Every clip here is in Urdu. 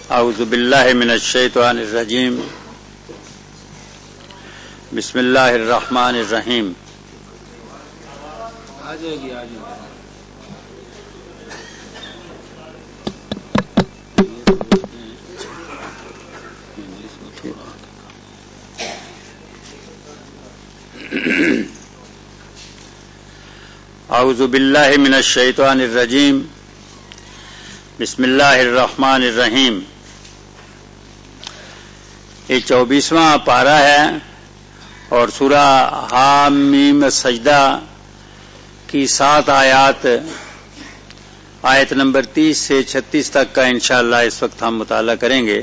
اعوذ باللہ من الشیطان الرجیم بسم اللہ الرحمن الرحیم. اعوذ باللہ من الشیطان الرجیم بسم اللہ الرحمن الرحیم. یہ 24واں پارہ ہے اور سورہ حامیم سجدہ کی 7 آیات آیت نمبر 30 سے 36 تک کا انشاءاللہ اس وقت ہم مطالعہ کریں گے.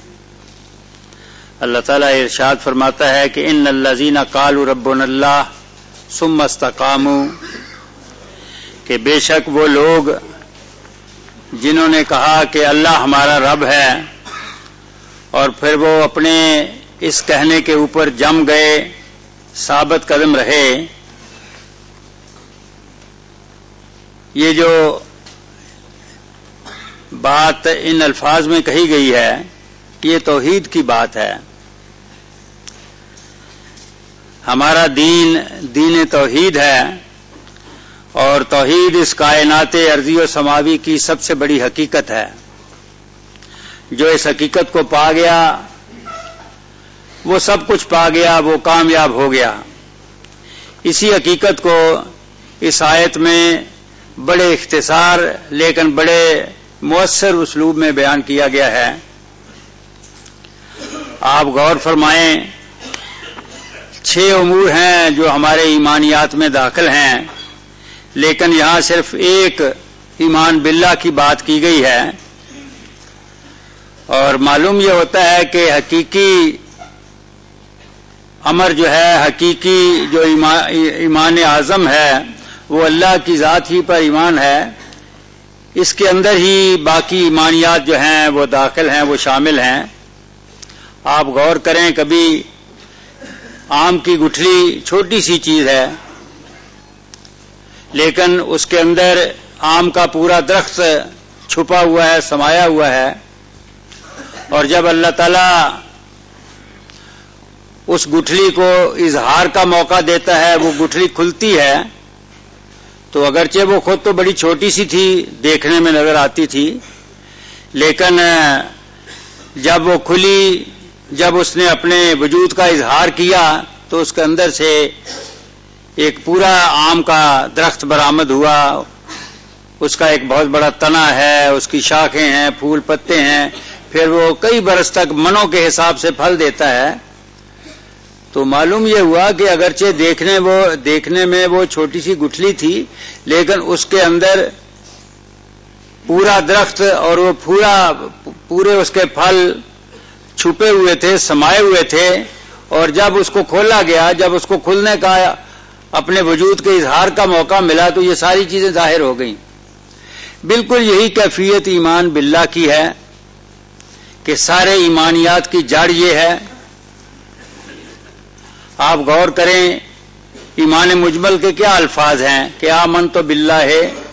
اللہ تعالیٰ ارشاد فرماتا ہے کہ ان الذین قالوا ربنا اللہ ثم استقاموا، کہ بے شک وہ لوگ جنہوں نے کہا کہ اللہ ہمارا رب ہے اور پھر وہ اپنے اس کہنے کے اوپر جم گئے، ثابت قدم رہے. یہ جو بات ان الفاظ میں کہی گئی ہے یہ توحید کی بات ہے. ہمارا دین توحید ہے اور توحید اس کائنات ارضی و سماوی کی سب سے بڑی حقیقت ہے. جو اس حقیقت کو پا گیا وہ سب کچھ پا گیا، وہ کامیاب ہو گیا. اسی حقیقت کو اس آیت میں بڑے اختصار لیکن بڑے مؤثر اسلوب میں بیان کیا گیا ہے. آپ غور فرمائیں، 6 امور ہیں جو ہمارے ایمانیات میں داخل ہیں، لیکن یہاں صرف ایک ایمان باللہ کی بات کی گئی ہے. اور معلوم یہ ہوتا ہے کہ حقیقی امر جو ہے، حقیقی جو ایمان اعظم ہے وہ اللہ کی ذات ہی پر ایمان ہے. اس کے اندر ہی باقی ایمانیات جو ہیں وہ داخل ہیں، وہ شامل ہیں. آپ غور کریں، کبھی آم کی گٹھلی چھوٹی سی چیز ہے لیکن اس کے اندر آم کا پورا درخت چھپا ہوا ہے، سمایا ہوا ہے. اور جب اللہ تعالیٰ اس گٹھلی کو اظہار کا موقع دیتا ہے، وہ گٹھلی کھلتی ہے تو اگرچہ وہ خود تو بڑی چھوٹی سی تھی، دیکھنے میں نظر آتی تھی، لیکن جب وہ کھلی، جب اس نے اپنے وجود کا اظہار کیا تو اس کے اندر سے ایک پورا آم کا درخت برآمد ہوا. اس کا ایک بہت بڑا تنا ہے، اس کی شاخیں ہیں، پھول پتے ہیں، پھر وہ کئی برس تک منوں کے حساب سے پھل دیتا ہے. تو معلوم یہ ہوا کہ اگرچہ دیکھنے میں وہ چھوٹی سی گٹھلی تھی لیکن اس کے اندر پورا درخت اور وہ پورے اس کے پھل چھپے ہوئے تھے، سمائے ہوئے تھے. اور جب اس کو کھولا گیا، جب اس کو کھلنے کا اپنے وجود کے اظہار کا موقع ملا تو یہ ساری چیزیں ظاہر ہو گئیں. بالکل یہی کیفیت ایمان باللہ کی ہے کہ سارے ایمانیات کی جڑ یہ ہے. آپ غور کریں، ایمان مجمل کے کیا الفاظ ہیں کہ آمنت باللہ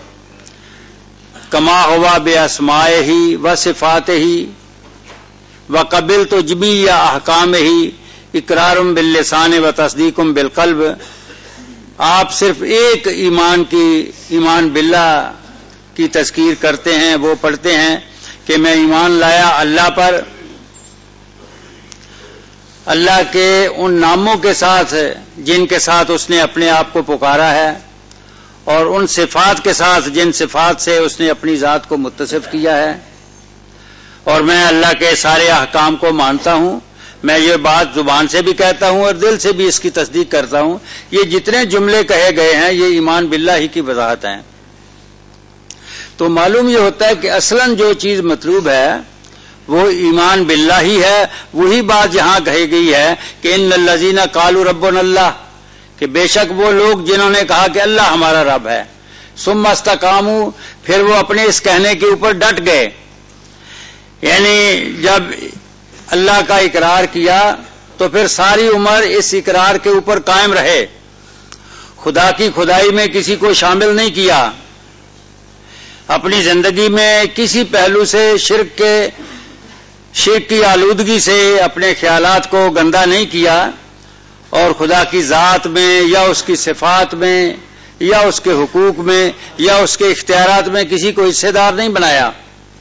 کما ہوا باسمائہ و صفاتہ و قبلت جمیع احکامہ اقرار باللسان و تصدیق بالقلب. آپ صرف ایک ایمان باللہ کی تذکیر کرتے ہیں، وہ پڑھتے ہیں کہ میں ایمان لایا اللہ پر، اللہ کے ان ناموں کے ساتھ جن کے ساتھ اس نے اپنے آپ کو پکارا ہے، اور ان صفات کے ساتھ جن صفات سے اس نے اپنی ذات کو متصف کیا ہے. اور میں اللہ کے سارے احکام کو مانتا ہوں. میں یہ بات زبان سے بھی کہتا ہوں اور دل سے بھی اس کی تصدیق کرتا ہوں. یہ جتنے جملے کہے گئے ہیں یہ ایمان باللہ ہی کی وضاحت ہیں. تو معلوم یہ ہوتا ہے کہ اصلاً جو چیز مطلوب ہے وہ ایمان باللہ ہی ہے. وہی بات یہاں کہی گئی ہے کہ ان الذین قالوا ربنا اللہ، کہ بے شک وہ لوگ جنہوں نے کہا کہ اللہ ہمارا رب ہے، ثم استقاموا، پھر وہ اپنے اس کہنے کے اوپر ڈٹ گئے. یعنی جب اللہ کا اقرار کیا تو پھر ساری عمر اس اقرار کے اوپر قائم رہے. خدا کی خدائی میں کسی کو شامل نہیں کیا، اپنی زندگی میں کسی پہلو سے شرک کے شرک کی آلودگی سے اپنے خیالات کو گندا نہیں کیا اور خدا کی ذات میں یا اس کی صفات میں یا اس کے حقوق میں یا اس کے اختیارات میں کسی کو حصے دار نہیں بنایا.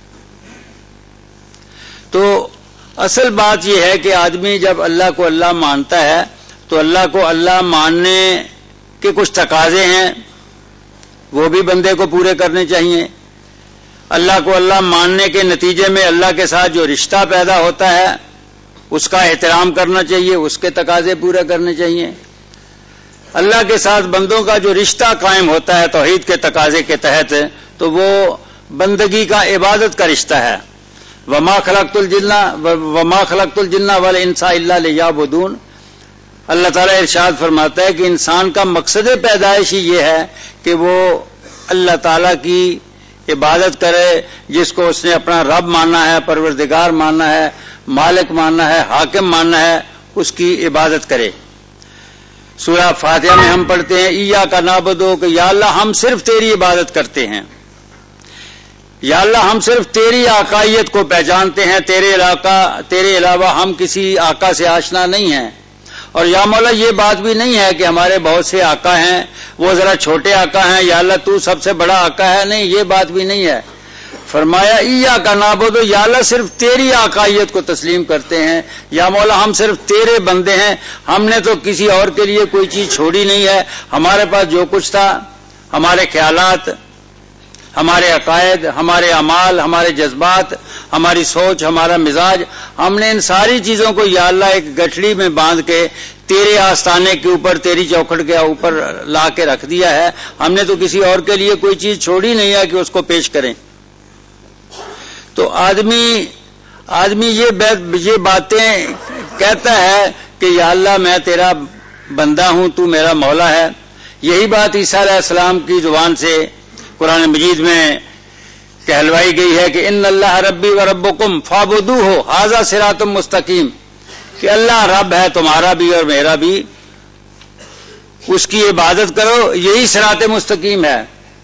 تو اصل بات یہ ہے کہ آدمی جب اللہ کو اللہ مانتا ہے تو اللہ کو اللہ ماننے کے کچھ تقاضے ہیں، وہ بھی بندے کو پورے کرنے چاہیے. اللہ کو اللہ ماننے کے نتیجے میں اللہ کے ساتھ جو رشتہ پیدا ہوتا ہے اس کا احترام کرنا چاہیے، اس کے تقاضے پورے کرنے چاہیے. اللہ کے ساتھ بندوں کا جو رشتہ قائم ہوتا ہے توحید کے تقاضے کے تحت، تو وہ بندگی کا، عبادت کا رشتہ ہے. وما خلقت الجن والانس الا لیعبدون. اللہ تعالیٰ ارشاد فرماتا ہے کہ انسان کا مقصد پیدائش ہی یہ ہے کہ وہ اللہ تعالیٰ کی عبادت کرے، جس کو اس نے اپنا رب ماننا ہے، پروردگار ماننا ہے، مالک ماننا ہے، حاکم ماننا ہے، اس کی عبادت کرے. سورہ فاتحہ میں ہم پڑھتے ہیں ایاک نعبد، کہ یا اللہ ہم صرف تیری عبادت کرتے ہیں، یا اللہ ہم صرف تیری آقائیت کو پہچانتے ہیں، تیرے علاوہ ہم کسی آقا سے آشنا نہیں ہیں. اور یا مولا یہ بات بھی نہیں ہے کہ ہمارے بہت سے آقا ہیں، وہ ذرا چھوٹے آقا ہیں، یا اللہ تو سب سے بڑا آقا ہے، نہیں، یہ بات بھی نہیں ہے. فرمایا ایاک نعبد، یا اللہ صرف تیری آقائیت کو تسلیم کرتے ہیں، یا مولا ہم صرف تیرے بندے ہیں، ہم نے تو کسی اور کے لیے کوئی چیز چھوڑی نہیں ہے. ہمارے پاس جو کچھ تھا، ہمارے خیالات، ہمارے عقائد، ہمارے اعمال، ہمارے جذبات، ہماری سوچ، ہمارا مزاج، ہم نے ان ساری چیزوں کو یا اللہ ایک گٹھڑی میں باندھ کے تیرے آستانے کے اوپر، تیری چوکھٹ کے اوپر لا کے رکھ دیا ہے. ہم نے تو کسی اور کے لیے کوئی چیز چھوڑی نہیں ہے کہ اس کو پیش کریں. تو آدمی یہ باتیں کہتا ہے کہ یا اللہ میں تیرا بندہ ہوں، تو میرا مولا ہے. یہی بات عیسیٰ علیہ السلام کی زبان سے قرآن مجید میں کہلوائی گئی ہے کہ ان اللہ ربی و ربکم فاعبدوہ ھذا صراط مستقیم، کہ اللہ رب ہے تمہارا بھی اور میرا بھی، اس کی عبادت کرو، یہی صراط مستقیم ہے.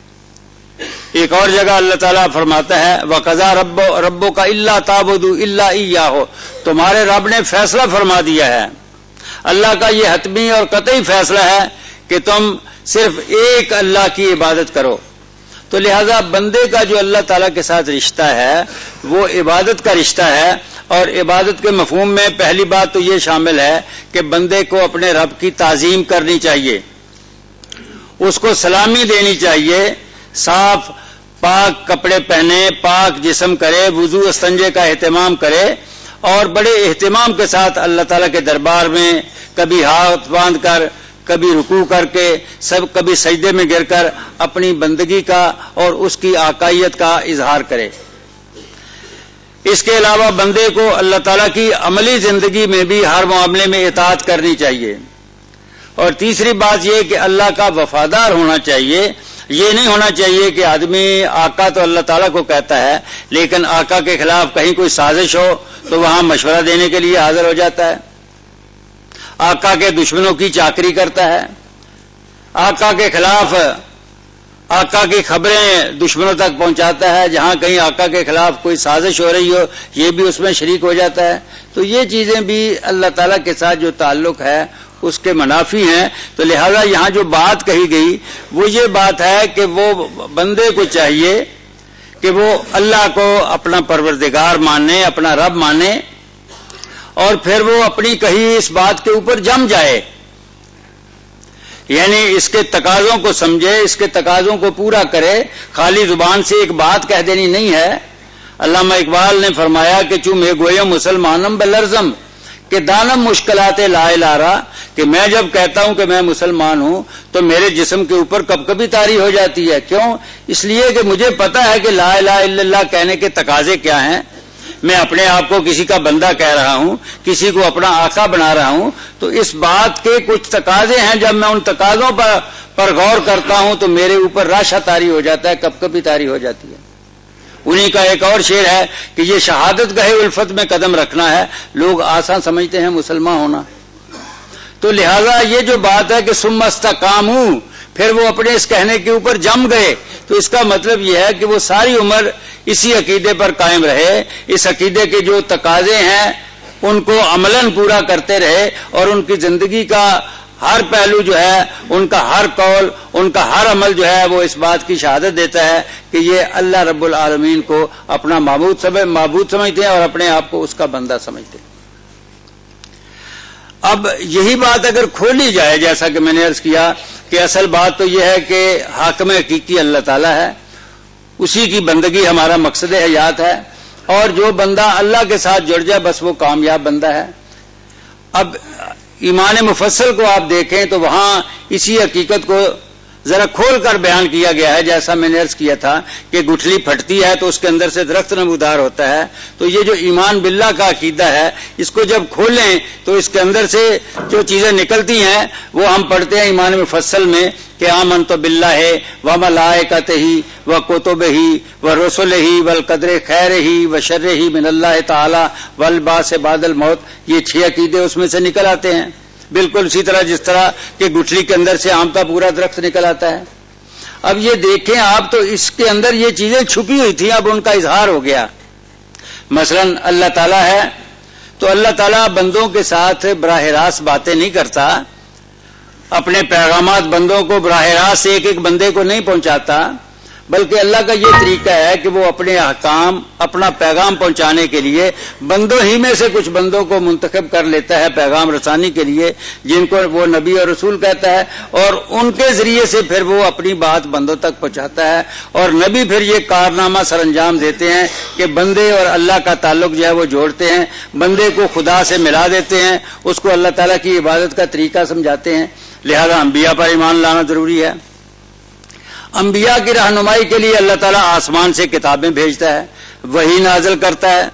ایک اور جگہ اللہ تعالیٰ فرماتا ہے وَقَضَىٰ رَبُّكَ أَلَّا تَعْبُدُوا إِلَّا إِيَّاهُ، تمہارے رب نے فیصلہ فرما دیا ہے. اللہ کا یہ حتمی اور قطعی فیصلہ ہے کہ تم صرف ایک اللہ کی عبادت کرو. تو لہذا بندے کا جو اللہ تعالیٰ کے ساتھ رشتہ ہے وہ عبادت کا رشتہ ہے. اور عبادت کے مفہوم میں پہلی بات تو یہ شامل ہے کہ بندے کو اپنے رب کی تعظیم کرنی چاہیے، اس کو سلامی دینی چاہیے، صاف پاک کپڑے پہنے، پاک جسم کرے، وضو استنجے کا اہتمام کرے، اور بڑے اہتمام کے ساتھ اللہ تعالیٰ کے دربار میں کبھی ہاتھ باندھ کر، کبھی رکوع کر کے، کبھی سجدے میں گر کر اپنی بندگی کا اور اس کی آقائیت کا اظہار کرے. اس کے علاوہ بندے کو اللہ تعالیٰ کی عملی زندگی میں بھی ہر معاملے میں اطاعت کرنی چاہیے. اور تیسری بات یہ کہ اللہ کا وفادار ہونا چاہیے. یہ نہیں ہونا چاہیے کہ آدمی آقا تو اللہ تعالیٰ کو کہتا ہے لیکن آقا کے خلاف کہیں کوئی سازش ہو تو وہاں مشورہ دینے کے لیے حاضر ہو جاتا ہے، آقا کے دشمنوں کی چاکری کرتا ہے، آقا کے خلاف آقا کی خبریں دشمنوں تک پہنچاتا ہے، جہاں کہیں آقا کے خلاف کوئی سازش ہو رہی ہو یہ بھی اس میں شریک ہو جاتا ہے. تو یہ چیزیں بھی اللہ تعالیٰ کے ساتھ جو تعلق ہے اس کے منافی ہیں. تو لہذا یہاں جو بات کہی گئی وہ یہ بات ہے کہ وہ بندے کو چاہیے کہ وہ اللہ کو اپنا پروردگار مانے، اپنا رب مانے، اور پھر وہ اپنی کہی اس بات کے اوپر جم جائے، یعنی اس کے تقاضوں کو سمجھے، اس کے تقاضوں کو پورا کرے. خالی زبان سے ایک بات کہہ دینی نہیں ہے. علامہ اقبال نے فرمایا کہ چوں میں گویم مسلمانم بلرزم، کہ دانم مشکلات لا الارا، کہ میں جب کہتا ہوں کہ میں مسلمان ہوں تو میرے جسم کے اوپر کب کبھی طاری ہو جاتی ہے. کیوں؟ اس لیے کہ مجھے پتا ہے کہ لا الہ الا اللہ کہنے کے تقاضے کیا ہیں. میں اپنے آپ کو کسی کا بندہ کہہ رہا ہوں، کسی کو اپنا آقا بنا رہا ہوں، تو اس بات کے کچھ تقاضے ہیں. جب میں ان تقاضوں پر غور کرتا ہوں تو میرے اوپر راشا طاری ہو جاتا ہے، کب کبھی طاری ہو جاتی ہے. انہی کا ایک اور شعر ہے کہ یہ شہادت گاہ الفت میں قدم رکھنا ہے. لوگ آسان سمجھتے ہیں مسلمان ہونا. تو لہذا یہ جو بات ہے کہ ثم استقاموا، پھر وہ اپنے اس کہنے کے اوپر جم گئے، تو اس کا مطلب یہ ہے کہ وہ ساری عمر اسی عقیدے پر قائم رہے، اس عقیدے کے جو تقاضے ہیں ان کو عملاً پورا کرتے رہے، اور ان کی زندگی کا ہر پہلو جو ہے، ان کا ہر قول، ان کا ہر عمل جو ہے وہ اس بات کی شہادت دیتا ہے کہ یہ اللہ رب العالمین کو اپنا معبود سمجھتے ہیں اور اپنے آپ کو اس کا بندہ سمجھتے ہیں۔ اب یہی بات اگر کھولی جائے، جیسا کہ میں نے عرض کیا کہ اصل بات تو یہ ہے کہ حاکم حقیقی اللہ تعالیٰ ہے، اسی کی بندگی ہمارا مقصد حیات ہے، اور جو بندہ اللہ کے ساتھ جڑ جائے بس وہ کامیاب بندہ ہے۔ اب ایمان مفصل کو آپ دیکھیں تو وہاں اسی حقیقت کو ذرا کھول کر بیان کیا گیا ہے، جیسا میں نے عرض کیا تھا کہ گٹھلی پھٹتی ہے تو اس کے اندر سے درخت نمودار ہوتا ہے، تو یہ جو ایمان باللہ کا عقیدہ ہے اس کو جب کھولیں تو اس کے اندر سے جو چیزیں نکلتی ہیں وہ ہم پڑھتے ہیں ایمان مفصل میں کہ آمنت باللہ وملائکتہ وکتبہ ورسلہ والقدر خیرہ وشرہ من اللہ تعالی والبعث بعد الموت، یہ 6 عقیدے اس میں سے نکل آتے ہیں، بالکل اسی طرح جس طرح کہ گٹھلی کے اندر سے آم کا پورا درخت نکل آتا ہے۔ اب یہ دیکھیں آپ تو اس کے اندر یہ چیزیں چھپی ہوئی تھیں، اب ان کا اظہار ہو گیا۔ مثلا اللہ تعالیٰ ہے تو اللہ تعالیٰ بندوں کے ساتھ براہ راست باتیں نہیں کرتا، اپنے پیغامات بندوں کو براہ راست ایک ایک بندے کو نہیں پہنچاتا، بلکہ اللہ کا یہ طریقہ ہے کہ وہ اپنے احکام، اپنا پیغام پہنچانے کے لیے بندوں ہی میں سے کچھ بندوں کو منتخب کر لیتا ہے پیغام رسانی کے لیے، جن کو وہ نبی اور رسول کہتا ہے، اور ان کے ذریعے سے پھر وہ اپنی بات بندوں تک پہنچاتا ہے، اور نبی پھر یہ کارنامہ سر انجام دیتے ہیں کہ بندے اور اللہ کا تعلق جو ہے وہ جوڑتے ہیں، بندے کو خدا سے ملا دیتے ہیں، اس کو اللہ تعالیٰ کی عبادت کا طریقہ سمجھاتے ہیں۔ لہذا انبیاء پر ایمان لانا ضروری ہے۔ انبیاء کی رہنمائی کے لیے اللہ تعالیٰ آسمان سے کتابیں بھیجتا ہے، وحی نازل کرتا ہے،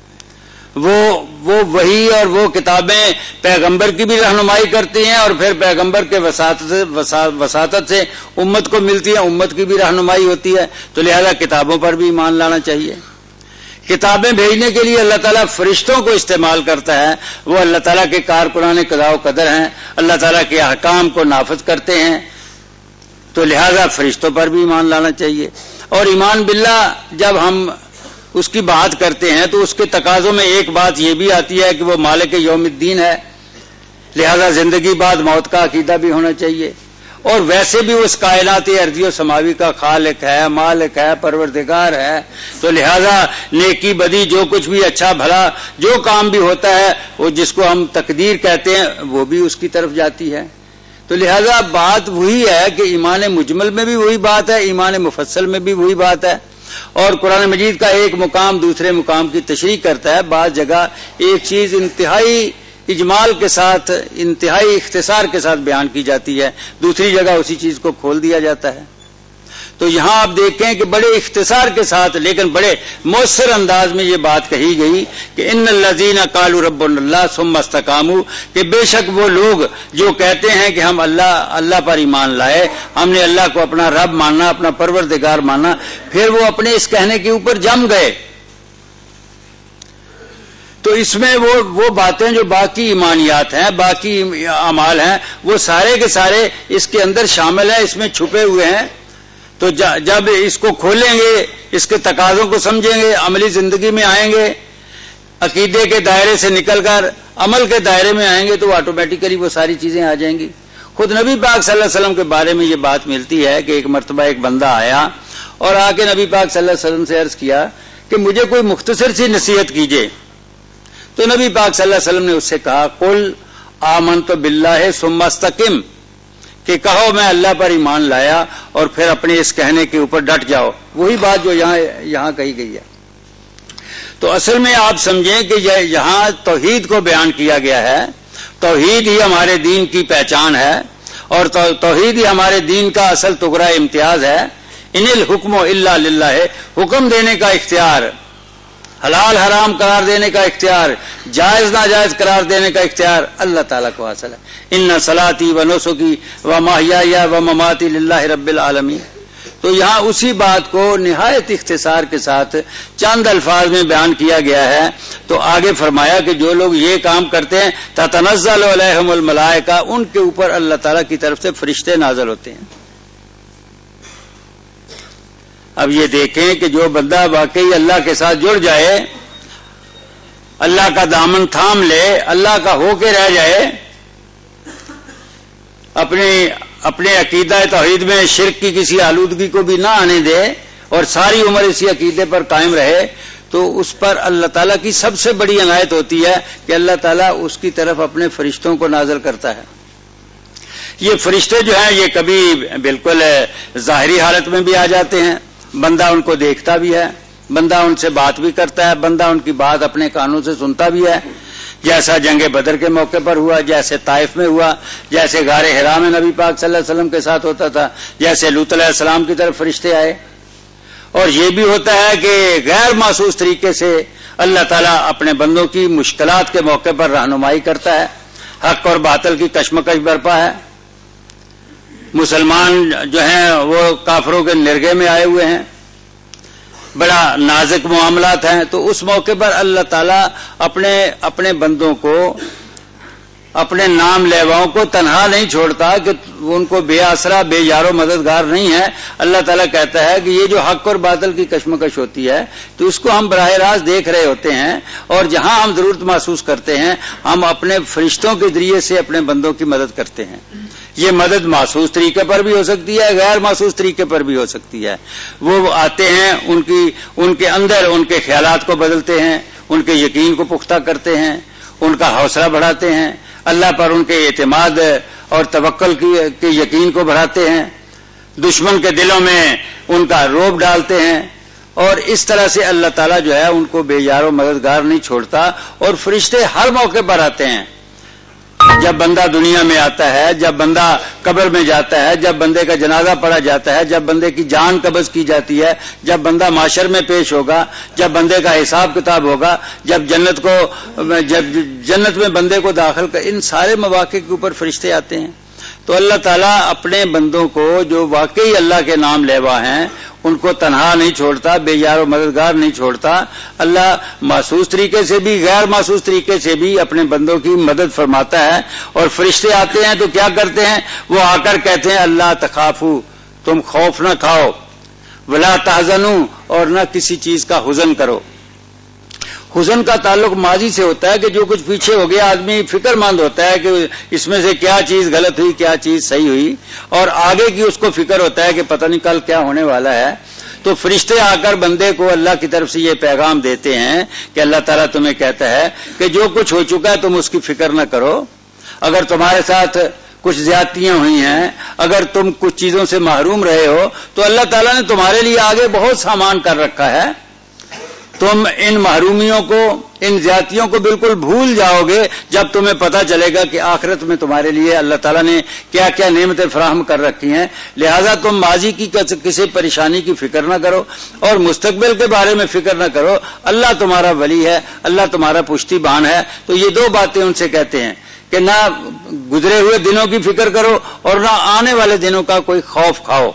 وہ وحی اور وہ کتابیں پیغمبر کی بھی رہنمائی کرتی ہیں، اور پھر پیغمبر کے وساطت سے امت کو ملتی ہے، امت کی بھی رہنمائی ہوتی ہے، تو لہذا کتابوں پر بھی ایمان لانا چاہیے۔ کتابیں بھیجنے کے لیے اللہ تعالیٰ فرشتوں کو استعمال کرتا ہے، وہ اللہ تعالیٰ کے کارکنان قضاء و قدر ہیں، اللہ تعالیٰ کے احکام کو نافذ کرتے ہیں، تو لہذا فرشتوں پر بھی ایمان لانا چاہیے۔ اور ایمان باللہ جب ہم اس کی بات کرتے ہیں تو اس کے تقاضوں میں ایک بات یہ بھی آتی ہے کہ وہ مالک یوم الدین ہے، لہذا زندگی بعد موت کا عقیدہ بھی ہونا چاہیے، اور ویسے بھی اس کائنات ارضی و سماوی کا خالق ہے، مالک ہے، پروردگار ہے، تو لہذا نیکی بدی جو کچھ بھی اچھا بھلا جو کام بھی ہوتا ہے وہ جس کو ہم تقدیر کہتے ہیں وہ بھی اس کی طرف جاتی ہے۔ تو لہذا بات وہی ہے کہ ایمان مجمل میں بھی وہی بات ہے، ایمان مفصل میں بھی وہی بات ہے، اور قرآن مجید کا ایک مقام دوسرے مقام کی تشریح کرتا ہے۔ بعض جگہ ایک چیز انتہائی اجمال کے ساتھ، انتہائی اختصار کے ساتھ بیان کی جاتی ہے، دوسری جگہ اسی چیز کو کھول دیا جاتا ہے۔ تو یہاں آپ دیکھیں کہ بڑے اختصار کے ساتھ لیکن بڑے مؤثر انداز میں یہ بات کہی گئی کہ ان الذین قالوا ربنا اللہ ثم استقاموا، کہ بے شک وہ لوگ جو کہتے ہیں کہ ہم اللہ پر ایمان لائے، ہم نے اللہ کو اپنا رب ماننا، اپنا پروردگار ماننا، پھر وہ اپنے اس کہنے کے اوپر جم گئے، تو اس میں وہ باتیں جو باقی ایمانیات ہیں، باقی اعمال ہیں، وہ سارے کے سارے اس کے اندر شامل ہیں، اس میں چھپے ہوئے ہیں۔ تو جب اس کو کھولیں گے، اس کے تقاضوں کو سمجھیں گے، عملی زندگی میں آئیں گے، عقیدے کے دائرے سے نکل کر عمل کے دائرے میں آئیں گے تو آٹومیٹیکلی وہ ساری چیزیں آ جائیں گی۔ خود نبی پاک صلی اللہ علیہ وسلم کے بارے میں یہ بات ملتی ہے کہ ایک مرتبہ ایک بندہ آیا اور آ کے نبی پاک صلی اللہ علیہ وسلم سے عرض کیا کہ مجھے کوئی مختصر سی نصیحت کیجیے، تو نبی پاک صلی اللہ علیہ وسلم نے اس سے کہا قل آمنت باللہ ثم استقم، کہ کہو میں اللہ پر ایمان لایا اور پھر اپنے اس کہنے کے اوپر ڈٹ جاؤ، وہی بات جو یہاں کہی گئی ہے۔ تو اصل میں آپ سمجھیں کہ یہاں توحید کو بیان کیا گیا ہے، توحید ہی ہمارے دین کی پہچان ہے، اور توحید ہی ہمارے دین کا اصل تغرہ امتیاز ہے۔ ان الحکم الا للہ، حکم دینے کا اختیار، حلال حرام قرار دینے کا اختیار، جائز ناجائز قرار دینے کا اختیار اللہ تعالیٰ کو حاصل ہے۔ ان صلاتی و نسکی و محیای و مماتی للہ رب العالمین۔ تو یہاں اسی بات کو نہایت اختصار کے ساتھ چند الفاظ میں بیان کیا گیا ہے۔ تو آگے فرمایا کہ جو لوگ یہ کام کرتے ہیں تتنزل علیہم الملائکہ، ان کے اوپر اللہ تعالیٰ کی طرف سے فرشتے نازل ہوتے ہیں۔ اب یہ دیکھیں کہ جو بندہ واقعی اللہ کے ساتھ جڑ جائے، اللہ کا دامن تھام لے، اللہ کا ہو کے رہ جائے، اپنے عقیدہ توحید میں شرک کی کسی آلودگی کو بھی نہ آنے دے اور ساری عمر اسی عقیدے پر قائم رہے، تو اس پر اللہ تعالیٰ کی سب سے بڑی عنایت ہوتی ہے کہ اللہ تعالیٰ اس کی طرف اپنے فرشتوں کو نازل کرتا ہے۔ یہ فرشتے جو ہیں یہ کبھی بالکل ظاہری حالت میں بھی آ جاتے ہیں، بندہ ان کو دیکھتا بھی ہے، بندہ ان سے بات بھی کرتا ہے، بندہ ان کی بات اپنے کانوں سے سنتا بھی ہے، جیسا جنگ بدر کے موقع پر ہوا، جیسے طائف میں ہوا، جیسے غار حرا میں نبی پاک صلی اللہ علیہ وسلم کے ساتھ ہوتا تھا، جیسے لوط علیہ السلام کی طرف فرشتے آئے۔ اور یہ بھی ہوتا ہے کہ غیر محسوس طریقے سے اللہ تعالیٰ اپنے بندوں کی مشکلات کے موقع پر رہنمائی کرتا ہے، حق اور باطل کی کشمکش برپا ہے، مسلمان جو ہیں وہ کافروں کے نرگے میں آئے ہوئے ہیں، بڑا نازک معاملات ہیں، تو اس موقع پر اللہ تعالیٰ اپنے بندوں کو، اپنے نام لیواؤں کو تنہا نہیں چھوڑتا کہ ان کو بے آسرا، بے یار و مددگار نہیں ہے۔ اللہ تعالیٰ کہتا ہے کہ یہ جو حق اور باطل کی کشمکش ہوتی ہے تو اس کو ہم براہ راست دیکھ رہے ہوتے ہیں، اور جہاں ہم ضرورت محسوس کرتے ہیں ہم اپنے فرشتوں کے ذریعے سے اپنے بندوں کی مدد کرتے ہیں۔ یہ مدد محسوس طریقے پر بھی ہو سکتی ہے، غیر محسوس طریقے پر بھی ہو سکتی ہے۔ وہ آتے ہیں، ان کے اندر ان کے خیالات کو بدلتے ہیں، ان کے یقین کو پختہ کرتے ہیں، ان کا حوصلہ بڑھاتے ہیں، اللہ پر ان کے اعتماد اور توکل کے یقین کو بڑھاتے ہیں، دشمن کے دلوں میں ان کا رعب ڈالتے ہیں، اور اس طرح سے اللہ تعالیٰ جو ہے ان کو بے یار و مددگار نہیں چھوڑتا۔ اور فرشتے ہر موقع پر آتے ہیں، جب بندہ دنیا میں آتا ہے، جب بندہ قبر میں جاتا ہے، جب بندے کا جنازہ پڑھا جاتا ہے، جب بندے کی جان قبض کی جاتی ہے، جب بندہ محشر میں پیش ہوگا، جب بندے کا حساب کتاب ہوگا، جب جنت میں بندے کو داخل کر، ان سارے مواقع کے اوپر فرشتے آتے ہیں۔ تو اللہ تعالیٰ اپنے بندوں کو جو واقعی اللہ کے نام لیوا ہیں ان کو تنہا نہیں چھوڑتا، بے یار و مددگار نہیں چھوڑتا۔ اللہ محسوس طریقے سے بھی، غیر محسوس طریقے سے بھی اپنے بندوں کی مدد فرماتا ہے۔ اور فرشتے آتے ہیں تو کیا کرتے ہیں؟ وہ آ کر کہتے ہیں اللہ تخافو، تم خوف نہ کھاؤ، ولا تحزنوا، اور نہ کسی چیز کا حزن کرو۔ حزن کا تعلق ماضی سے ہوتا ہے کہ جو کچھ پیچھے ہو گیا آدمی فکر مند ہوتا ہے کہ اس میں سے کیا چیز غلط ہوئی، کیا چیز صحیح ہوئی، اور آگے کی اس کو فکر ہوتا ہے کہ پتہ نہیں کل کیا ہونے والا ہے۔ تو فرشتے آ کر بندے کو اللہ کی طرف سے یہ پیغام دیتے ہیں کہ اللہ تعالیٰ تمہیں کہتا ہے کہ جو کچھ ہو چکا ہے تم اس کی فکر نہ کرو۔ اگر تمہارے ساتھ کچھ زیادتیاں ہوئی ہیں، اگر تم کچھ چیزوں سے محروم رہے ہو، تو اللہ تعالیٰ نے تمہارے لیے آگے بہت سامان کر رکھا ہے۔ تم ان محرومیوں کو، ان زیادتیوں کو بالکل بھول جاؤ گے جب تمہیں پتہ چلے گا کہ آخرت میں تمہارے لیے اللہ تعالیٰ نے کیا کیا نعمتیں فراہم کر رکھی ہیں۔ لہذا تم ماضی کی کسی پریشانی کی فکر نہ کرو اور مستقبل کے بارے میں فکر نہ کرو۔ اللہ تمہارا ولی ہے، اللہ تمہارا پشتی بان ہے۔ تو یہ دو باتیں ان سے کہتے ہیں کہ نہ گزرے ہوئے دنوں کی فکر کرو اور نہ آنے والے دنوں کا کوئی خوف کھاؤ۔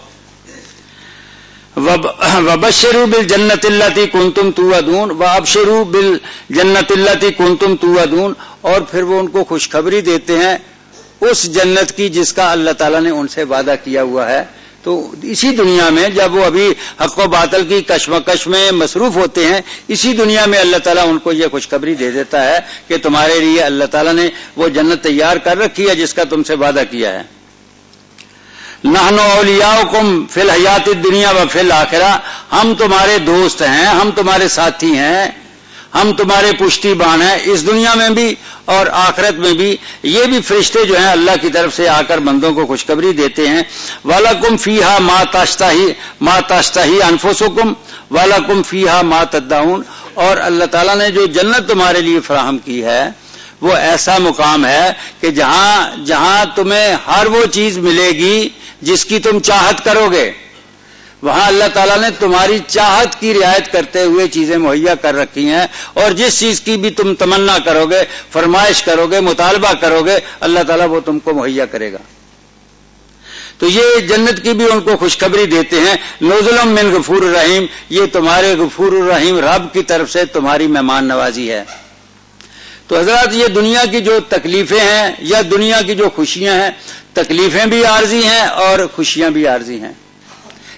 وَبَشِّرُوا بِالْجَنَّةِ الَّتِي كُنْتُمْ تُوعَدُونَ وَأَبْشِرُوا بِالْجَنَّةِ الَّتِي كُنْتُمْ تُوعَدُونَ، اور پھر وہ ان کو خوشخبری دیتے ہیں اس جنت کی جس کا اللہ تعالیٰ نے ان سے وعدہ کیا ہوا ہے۔ تو اسی دنیا میں جب وہ ابھی حق و باطل کی کشمکش میں مصروف ہوتے ہیں، اسی دنیا میں اللہ تعالیٰ ان کو یہ خوشخبری دے دیتا ہے کہ تمہارے لیے اللہ تعالیٰ نے وہ جنت تیار کر رکھی ہے جس کا تم سے وعدہ کیا ہے۔ نحن اولیاؤکم فی الحیات الدنیا و فی الآخرہ، ہم تمہارے دوست ہیں، ہم تمہارے ساتھی ہیں، ہم تمہارے پشتی بان ہیں اس دنیا میں بھی اور آخرت میں بھی۔ یہ بھی فرشتے جو ہیں اللہ کی طرف سے آ کر بندوں کو خوشخبری دیتے ہیں۔ وَلَكُمْ فِيهَا مَا تَشْتَهِي أَنفُسُكُمْ وَلَكُمْ فِيهَا مَا تَدَّعُونَ، اور اللہ تعالیٰ نے جو جنت تمہارے لیے فراہم کی ہے وہ ایسا مقام ہے کہ جہاں تمہیں ہر وہ چیز ملے گی جس کی تم چاہت کرو گے، وہاں اللہ تعالیٰ نے تمہاری چاہت کی رعایت کرتے ہوئے چیزیں مہیا کر رکھی ہیں، اور جس چیز کی بھی تم تمنا کرو گے، فرمائش کرو گے، مطالبہ کرو گے، اللہ تعالیٰ وہ تم کو مہیا کرے گا۔ تو یہ جنت کی بھی ان کو خوشخبری دیتے ہیں۔ نزل من غفور الرحیم، یہ تمہارے غفور الرحیم رب کی طرف سے تمہاری مہمان نوازی ہے۔ تو حضرات یہ دنیا کی جو تکلیفیں ہیں یا دنیا کی جو خوشیاں ہیں، تکلیفیں بھی عارضی ہیں اور خوشیاں بھی عارضی ہیں۔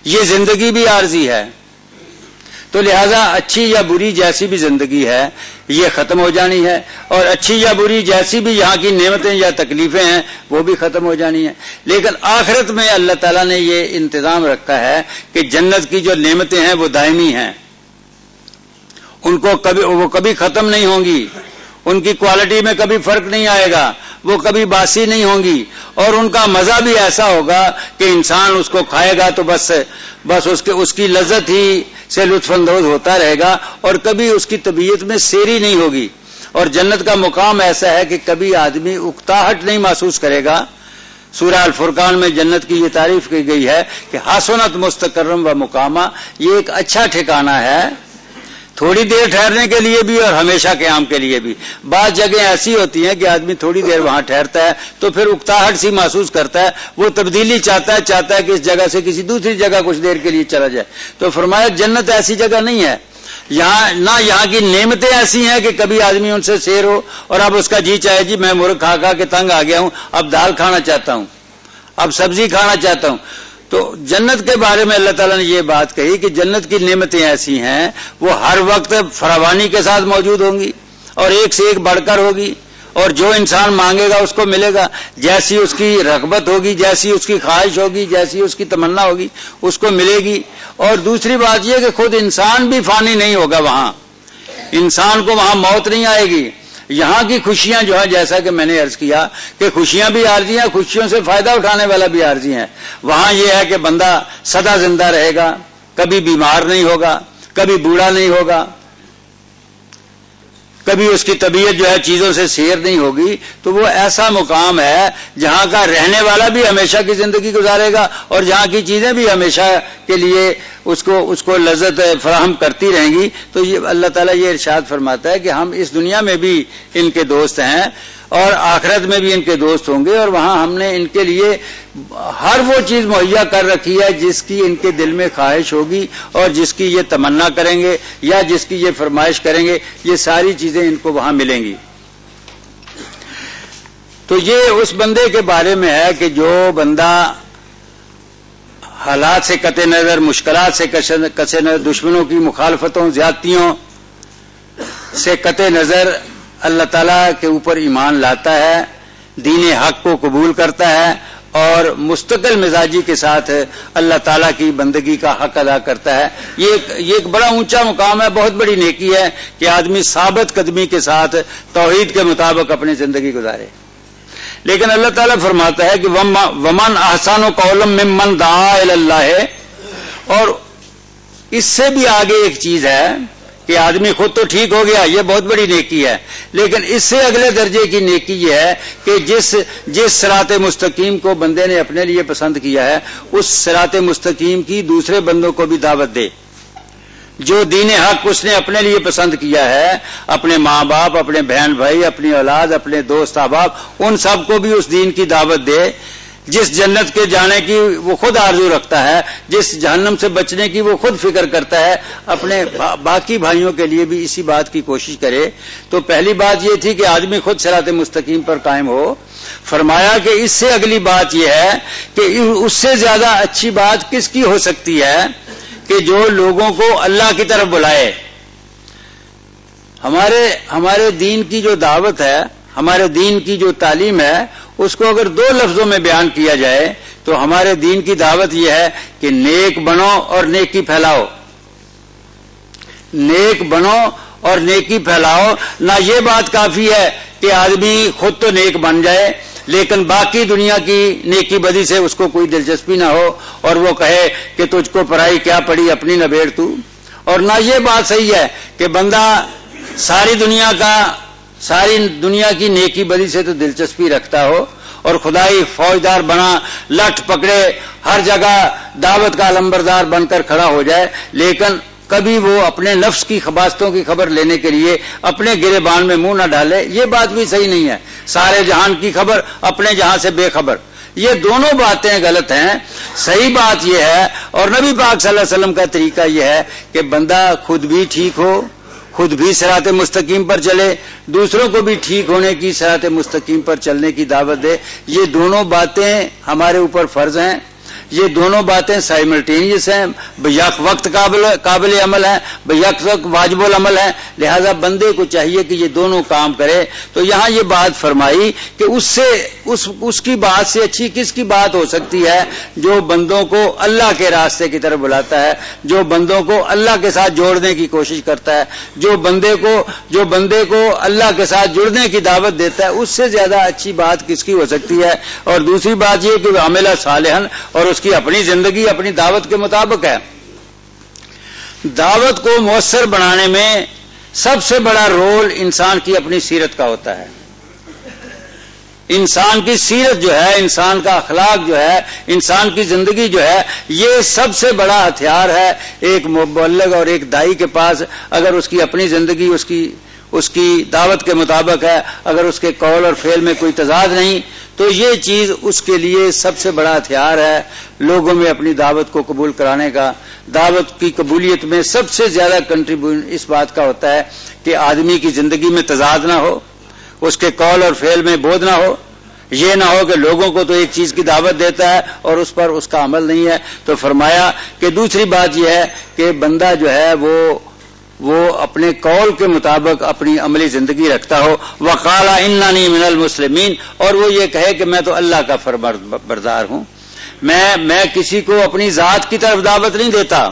یہ زندگی بھی عارضی ہے، تو لہذا اچھی یا بری جیسی بھی زندگی ہے یہ ختم ہو جانی ہے، اور اچھی یا بری جیسی بھی یہاں کی نعمتیں یا تکلیفیں ہیں وہ بھی ختم ہو جانی ہیں۔ لیکن آخرت میں اللہ تعالیٰ نے یہ انتظام رکھا ہے کہ جنت کی جو نعمتیں ہیں وہ دائمی ہیں، ان کو وہ کبھی ختم نہیں ہوں گی، ان کی کوالٹی میں کبھی فرق نہیں آئے گا، وہ کبھی باسی نہیں ہوں گی، اور ان کا مزہ بھی ایسا ہوگا کہ انسان اس کو کھائے گا تو بس اس کی لذت ہی سے لطف اندوز ہوتا رہے گا، اور کبھی اس کی طبیعت میں سیری نہیں ہوگی۔ اور جنت کا مقام ایسا ہے کہ کبھی آدمی اکتاہٹ نہیں محسوس کرے گا۔ سورہ الفرقان میں جنت کی یہ تعریف کی گئی ہے کہ حسنت مستقرم و مقامہ، یہ ایک اچھا ٹھکانہ ہے، تھوڑی دیر ٹھہرنے کے لیے بھی اور ہمیشہ قیام کے لیے بھی۔ بعض جگہیں ایسی ہوتی ہیں کہ آدمی تھوڑی دیر وہاں ٹھہرتا ہے تو پھر اکتاہٹ سی محسوس کرتا ہے، وہ تبدیلی چاہتا ہے کہ اس جگہ سے کسی دوسری جگہ کچھ دیر کے لیے چلا جائے۔ تو فرمایا جنت ایسی جگہ نہیں ہے، یہاں کی نعمتیں ایسی ہیں کہ کبھی آدمی ان سے سیر ہو اور اب اس کا جی چاہے جی میں مرغ کھا کے تنگ آ گیا ہوں، اب دال کھانا چاہتا ہوں، اب سبزی کھانا چاہتا ہوں۔ تو جنت کے بارے میں اللہ تعالیٰ نے یہ بات کہی کہ جنت کی نعمتیں ایسی ہیں وہ ہر وقت فراوانی کے ساتھ موجود ہوں گی اور ایک سے ایک بڑھ کر ہوگی، اور جو انسان مانگے گا اس کو ملے گا، جیسی اس کی رغبت ہوگی، جیسی اس کی خواہش ہوگی، جیسی اس کی تمنا ہوگی اس کو ملے گی۔ اور دوسری بات یہ کہ خود انسان بھی فانی نہیں ہوگا، وہاں انسان کو وہاں موت نہیں آئے گی۔ یہاں کی خوشیاں جو ہے جیسا کہ میں نے عرض کیا کہ خوشیاں بھی عارضی ہیں، خوشیوں سے فائدہ اٹھانے والا بھی عارضی ہیں۔ وہاں یہ ہے کہ بندہ سدا زندہ رہے گا، کبھی بیمار نہیں ہوگا، کبھی بوڑھا نہیں ہوگا، کبھی اس کی طبیعت جو ہے چیزوں سے سیر نہیں ہوگی۔ تو وہ ایسا مقام ہے جہاں کا رہنے والا بھی ہمیشہ کی زندگی گزارے گا اور جہاں کی چیزیں بھی ہمیشہ کے لیے اس کو لذت فراہم کرتی رہیں گی۔ تو یہ اللہ تعالیٰ یہ ارشاد فرماتا ہے کہ ہم اس دنیا میں بھی ان کے دوست ہیں اور آخرت میں بھی ان کے دوست ہوں گے، اور وہاں ہم نے ان کے لیے ہر وہ چیز مہیا کر رکھی ہے جس کی ان کے دل میں خواہش ہوگی اور جس کی یہ تمنا کریں گے یا جس کی یہ فرمائش کریں گے، یہ ساری چیزیں ان کو وہاں ملیں گی۔ تو یہ اس بندے کے بارے میں ہے کہ جو بندہ حالات سے قطع نظر، مشکلات سے قطع نظر، دشمنوں کی مخالفتوں، زیادتیوں سے قطع نظر اللہ تعالیٰ کے اوپر ایمان لاتا ہے، دین حق کو قبول کرتا ہے اور مستقل مزاجی کے ساتھ اللہ تعالیٰ کی بندگی کا حق ادا کرتا ہے، یہ ایک بڑا اونچا مقام ہے، بہت بڑی نیکی ہے کہ آدمی ثابت قدمی کے ساتھ توحید کے مطابق اپنی زندگی گزارے۔ لیکن اللہ تعالیٰ فرماتا ہے کہ ومن احسن قولا ممن دعا الی اللہ، اور اس سے بھی آگے ایک چیز ہے کہ آدمی خود تو ٹھیک ہو گیا، یہ بہت بڑی نیکی ہے، لیکن اس سے اگلے درجے کی نیکی یہ ہے کہ جس صراط مستقیم کو بندے نے اپنے لیے پسند کیا ہے اس صراط مستقیم کی دوسرے بندوں کو بھی دعوت دے۔ جو دین حق اس نے اپنے لیے پسند کیا ہے، اپنے ماں باپ، اپنے بہن بھائی، اپنی اولاد، اپنے دوست احباب، ان سب کو بھی اس دین کی دعوت دے۔ جس جنت کے جانے کی وہ خود آرزو رکھتا ہے، جس جہنم سے بچنے کی وہ خود فکر کرتا ہے، اپنے باقی بھائیوں کے لیے بھی اسی بات کی کوشش کرے۔ تو پہلی بات یہ تھی کہ آدمی خود صراط مستقیم پر قائم ہو۔ فرمایا کہ اس سے اگلی بات یہ ہے کہ اس سے زیادہ اچھی بات کس کی ہو سکتی ہے کہ جو لوگوں کو اللہ کی طرف بلائے۔ ہمارے دین کی جو دعوت ہے، ہمارے دین کی جو تعلیم ہے، اس کو اگر دو لفظوں میں بیان کیا جائے تو ہمارے دین کی دعوت یہ ہے کہ نیک بنو اور نیکی پھیلاؤ۔ نیک بنو اور نیکی پھیلاؤ۔ نہ یہ بات کافی ہے کہ آدمی خود تو نیک بن جائے لیکن باقی دنیا کی نیکی بدی سے اس کو کوئی دلچسپی نہ ہو اور وہ کہے کہ تجھ کو پرائی کیا پڑی، اپنی نبیڑ تو۔ اور نہ یہ بات صحیح ہے کہ بندہ ساری دنیا کی نیکی بدی سے تو دلچسپی رکھتا ہو اور خدائی فوجدار بنا، لٹھ پکڑے، ہر جگہ دعوت کا علمبردار بن کر کھڑا ہو جائے، لیکن کبھی وہ اپنے نفس کی خباستوں کی خبر لینے کے لیے اپنے گریبان میں منہ نہ ڈالے، یہ بات بھی صحیح نہیں ہے۔ سارے جہان کی خبر، اپنے جہاں سے بے خبر، یہ دونوں باتیں غلط ہیں۔ صحیح بات یہ ہے اور نبی پاک صلی اللہ علیہ وسلم کا طریقہ یہ ہے کہ بندہ خود بھی ٹھیک ہو، خود بھی صراط مستقیم پر چلے، دوسروں کو بھی ٹھیک ہونے کی، صراط مستقیم پر چلنے کی دعوت دے۔ یہ دونوں باتیں ہمارے اوپر فرض ہیں۔ یہ دونوں باتیں سائملٹینیس ہیں، بیک وقت قابل عمل ہیں، بیک وقت واجب العمل ہیں، لہذا بندے کو چاہیے کہ یہ دونوں کام کرے۔ تو یہاں یہ بات فرمائی کہ اس کی بات سے اچھی کس کی بات ہو سکتی ہے جو بندوں کو اللہ کے راستے کی طرف بلاتا ہے، جو بندوں کو اللہ کے ساتھ جوڑنے کی کوشش کرتا ہے، جو بندے کو اللہ کے ساتھ جڑنے کی دعوت دیتا ہے، اس سے زیادہ اچھی بات کس کی ہو سکتی ہے؟ اور دوسری بات یہ کہ عمل صالحاً، اور اس کی اپنی زندگی اپنی دعوت کے مطابق ہے۔ دعوت کو مؤثر بنانے میں سب سے بڑا رول انسان کی اپنی سیرت کا ہوتا ہے۔ انسان کی سیرت جو ہے، انسان کا اخلاق جو ہے، انسان کی زندگی جو ہے، یہ سب سے بڑا ہتھیار ہے ایک مبلغ اور ایک داعی کے پاس۔ اگر اس کی اپنی زندگی اس کی دعوت کے مطابق ہے، اگر اس کے قول اور فعل میں کوئی تضاد نہیں، تو یہ چیز اس کے لیے سب سے بڑا ہتھیار ہے لوگوں میں اپنی دعوت کو قبول کرانے کا۔ دعوت کی قبولیت میں سب سے زیادہ کنٹریبیوشن اس بات کا ہوتا ہے کہ آدمی کی زندگی میں تضاد نہ ہو، اس کے قول اور فعل میں بودھ نہ ہو، یہ نہ ہو کہ لوگوں کو تو ایک چیز کی دعوت دیتا ہے اور اس پر اس کا عمل نہیں ہے۔ تو فرمایا کہ دوسری بات یہ ہے کہ بندہ جو ہے وہ اپنے قول کے مطابق اپنی عملی زندگی رکھتا ہو۔ وقال اننی من المسلمین، اور وہ یہ کہے کہ میں تو اللہ کا فرمانبردار ہوں، میں کسی کو اپنی ذات کی طرف دعوت نہیں دیتا،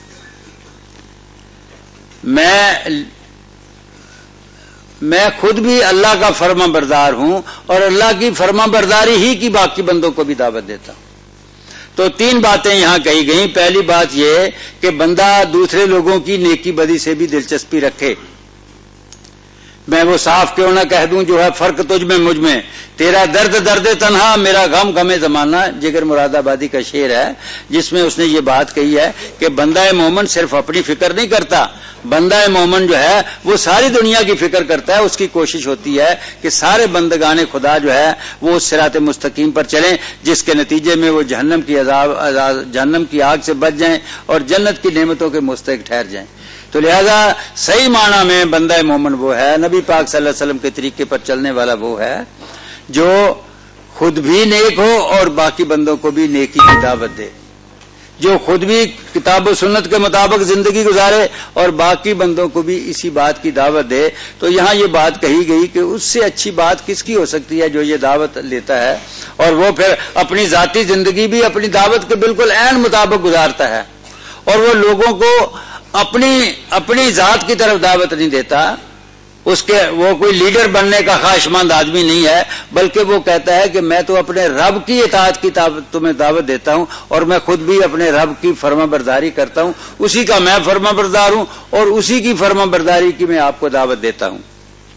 میں خود بھی اللہ کا فرما بردار ہوں اور اللہ کی فرما برداری ہی کی باقی بندوں کو بھی دعوت دیتا ہوں۔ تو تین باتیں یہاں کہی گئیں۔ پہلی بات یہ کہ بندہ دوسرے لوگوں کی نیکی بدی سے بھی دلچسپی رکھے۔ میں وہ صاف کیوں نہ کہہ دوں جو ہے فرق تجھ میں مجھ میں، تیرا درد تنہا میرا غم زمانہ، جگر مراد آبادی کا شعر ہے جس میں اس نے یہ بات کہی ہے کہ بندہ مومن صرف اپنی فکر نہیں کرتا، بندہ مومن جو ہے وہ ساری دنیا کی فکر کرتا ہے۔ اس کی کوشش ہوتی ہے کہ سارے بندگان خدا جو ہے وہ اس صراط مستقیم پر چلیں جس کے نتیجے میں وہ جہنم کی آگ سے بچ جائیں اور جنت کی نعمتوں کے مستحق ٹھہر جائیں۔ تو لہذا صحیح معنی میں بندہ مومن وہ ہے، نبی پاک صلی اللہ علیہ وسلم کے طریقے پر چلنے والا وہ ہے جو خود بھی نیک ہو اور باقی بندوں کو بھی نیکی کی دعوت دے، جو خود بھی کتاب و سنت کے مطابق زندگی گزارے اور باقی بندوں کو بھی اسی بات کی دعوت دے۔ تو یہاں یہ بات کہی گئی کہ اس سے اچھی بات کس کی ہو سکتی ہے جو یہ دعوت لیتا ہے اور وہ پھر اپنی ذاتی زندگی بھی اپنی دعوت کے بالکل عین مطابق گزارتا ہے اور وہ لوگوں کو اپنی ذات کی طرف دعوت نہیں دیتا۔ وہ کوئی لیڈر بننے کا خواہشمند آدمی نہیں ہے، بلکہ وہ کہتا ہے کہ میں تو اپنے رب کی اطاعت کی تمہیں دعوت دیتا ہوں اور میں خود بھی اپنے رب کی فرما برداری کرتا ہوں، اسی کا میں فرما بردار ہوں اور اسی کی فرما برداری کی میں آپ کو دعوت دیتا ہوں۔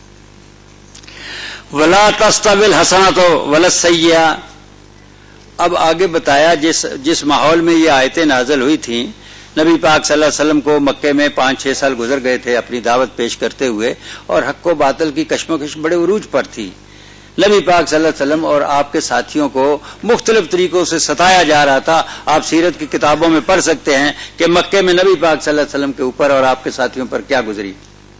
وَلَا تَسْتَوِي الْحَسَنَةُ وَلَا السَّيِّئَةُ، اب آگے بتایا جس ماحول میں یہ آیتیں نازل ہوئی تھیں، نبی پاک صلی اللہ علیہ وسلم کو مکے میں 5-6 سال گزر گئے تھے اپنی دعوت پیش کرتے ہوئے اور حق و باطل کی کشمکش بڑے عروج پر تھی۔ نبی پاک صلی اللہ علیہ وسلم اور آپ کے ساتھیوں کو مختلف طریقوں سے ستایا جا رہا تھا۔ آپ سیرت کی کتابوں میں پڑھ سکتے ہیں کہ مکے میں نبی پاک صلی اللہ علیہ وسلم کے اوپر اور آپ کے ساتھیوں پر کیا گزری۔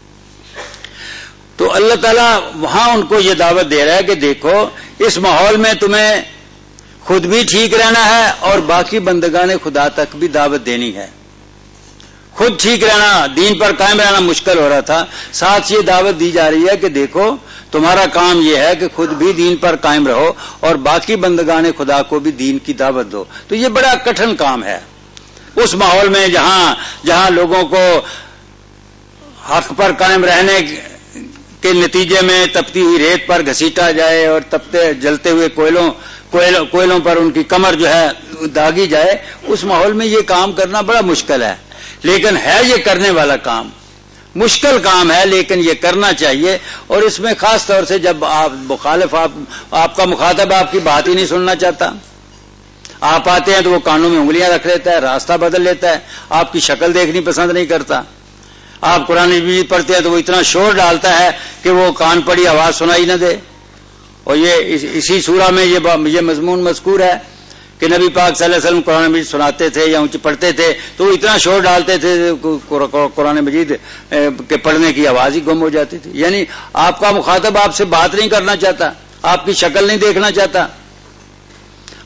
تو اللہ تعالیٰ وہاں ان کو یہ دعوت دے رہا ہے کہ دیکھو اس ماحول میں تمہیں خود بھی ٹھیک رہنا ہے اور باقی بندگان خدا تک بھی دعوت دینی ہے۔ خود ٹھیک رہنا، دین پر قائم رہنا مشکل ہو رہا تھا، ساتھ یہ دعوت دی جا رہی ہے کہ دیکھو تمہارا کام یہ ہے کہ خود بھی دین پر قائم رہو اور باقی بندگان خدا کو بھی دین کی دعوت دو۔ تو یہ بڑا کٹھن کام ہے اس ماحول میں جہاں لوگوں کو حق پر قائم رہنے کے نتیجے میں تپتی ہوئی ریت پر گھسیٹا جائے اور جلتے ہوئے کوئلوں پر ان کی کمر جو ہے داغی جائے، اس ماحول میں یہ کام کرنا بڑا مشکل ہے، لیکن ہے یہ کرنے والا کام، مشکل کام ہے لیکن یہ کرنا چاہیے۔ اور اس میں خاص طور سے جب آپ کا مخاطب آپ کی بات ہی نہیں سننا چاہتا، آپ آتے ہیں تو وہ کانوں میں انگلیاں رکھ لیتا ہے، راستہ بدل لیتا ہے، آپ کی شکل دیکھنی پسند نہیں کرتا، آپ قرآن مجید پڑھتے ہیں تو وہ اتنا شور ڈالتا ہے کہ وہ کان پڑی آواز سنائی نہ دے۔ اور یہ اسی سورہ میں یہ مضمون مذکور ہے کہ نبی پاک صلی اللہ علیہ وسلم قرآن مجید سناتے تھے یا اونچے پڑھتے تھے تو وہ اتنا شور ڈالتے تھے قرآن مجید کے پڑھنے کی آواز ہی گم ہو جاتی تھی۔ یعنی آپ کا مخاطب آپ سے بات نہیں کرنا چاہتا، آپ کی شکل نہیں دیکھنا چاہتا،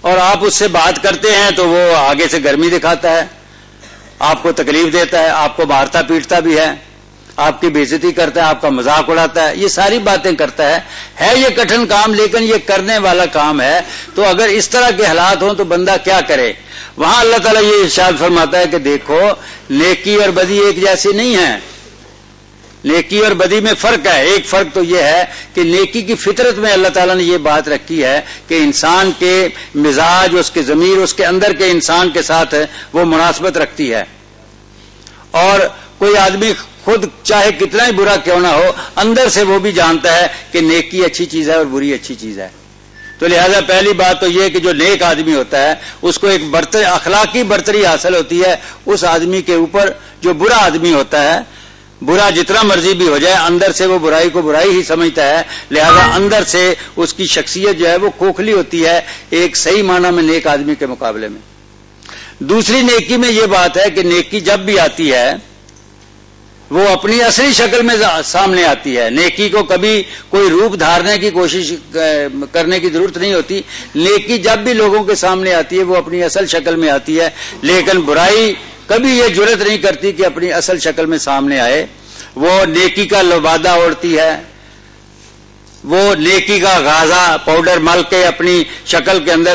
اور آپ اس سے بات کرتے ہیں تو وہ آگے سے گرمی دکھاتا ہے، آپ کو تکلیف دیتا ہے، آپ کو مارتا پیٹتا بھی ہے، آپ کی بے عزتی کرتا ہے، آپ کا مذاق اڑاتا ہے، یہ ساری باتیں کرتا ہے یہ کٹھن کام، لیکن یہ کرنے والا کام ہے۔ تو اگر اس طرح کے حالات ہوں تو بندہ کیا کرے؟ وہاں اللہ تعالیٰ یہ ارشاد فرماتا ہے کہ دیکھو نیکی اور بدی ایک جیسی نہیں ہے، نیکی اور بدی میں فرق ہے۔ ایک فرق تو یہ ہے کہ نیکی کی فطرت میں اللہ تعالیٰ نے یہ بات رکھی ہے کہ انسان کے مزاج، اس کے ضمیر، اس کے اندر کے انسان کے ساتھ وہ مناسبت رکھتی ہے، اور کوئی آدمی خود چاہے کتنا ہی برا کیوں نہ ہو، اندر سے وہ بھی جانتا ہے کہ نیکی اچھی چیز ہے اور بری اچھی چیز ہے۔ تو لہذا پہلی بات تو یہ کہ جو نیک آدمی ہوتا ہے اس کو ایک اخلاقی برتری حاصل ہوتی ہے اس آدمی کے اوپر۔ جو برا آدمی ہوتا ہے، برا جتنا مرضی بھی ہو جائے، اندر سے وہ برائی کو برائی ہی سمجھتا ہے، لہذا اندر سے اس کی شخصیت جو ہے وہ کھوکھلی ہوتی ہے ایک صحیح معنی میں نیک آدمی کے مقابلے میں۔ دوسری نیکی میں یہ بات ہے کہ نیکی جب بھی آتی ہے وہ اپنی اصلی شکل میں سامنے آتی ہے، نیکی کو کبھی کوئی روپ دھارنے کی کوشش کرنے کی ضرورت نہیں ہوتی۔ نیکی جب بھی لوگوں کے سامنے آتی ہے وہ اپنی اصل شکل میں آتی ہے، لیکن برائی کبھی یہ جرت نہیں کرتی کہ اپنی اصل شکل میں سامنے آئے۔ وہ نیکی کا لبادہ اوڑھتی ہے، وہ نیکی کا غازہ پاؤڈر مل کے اپنی شکل کے اندر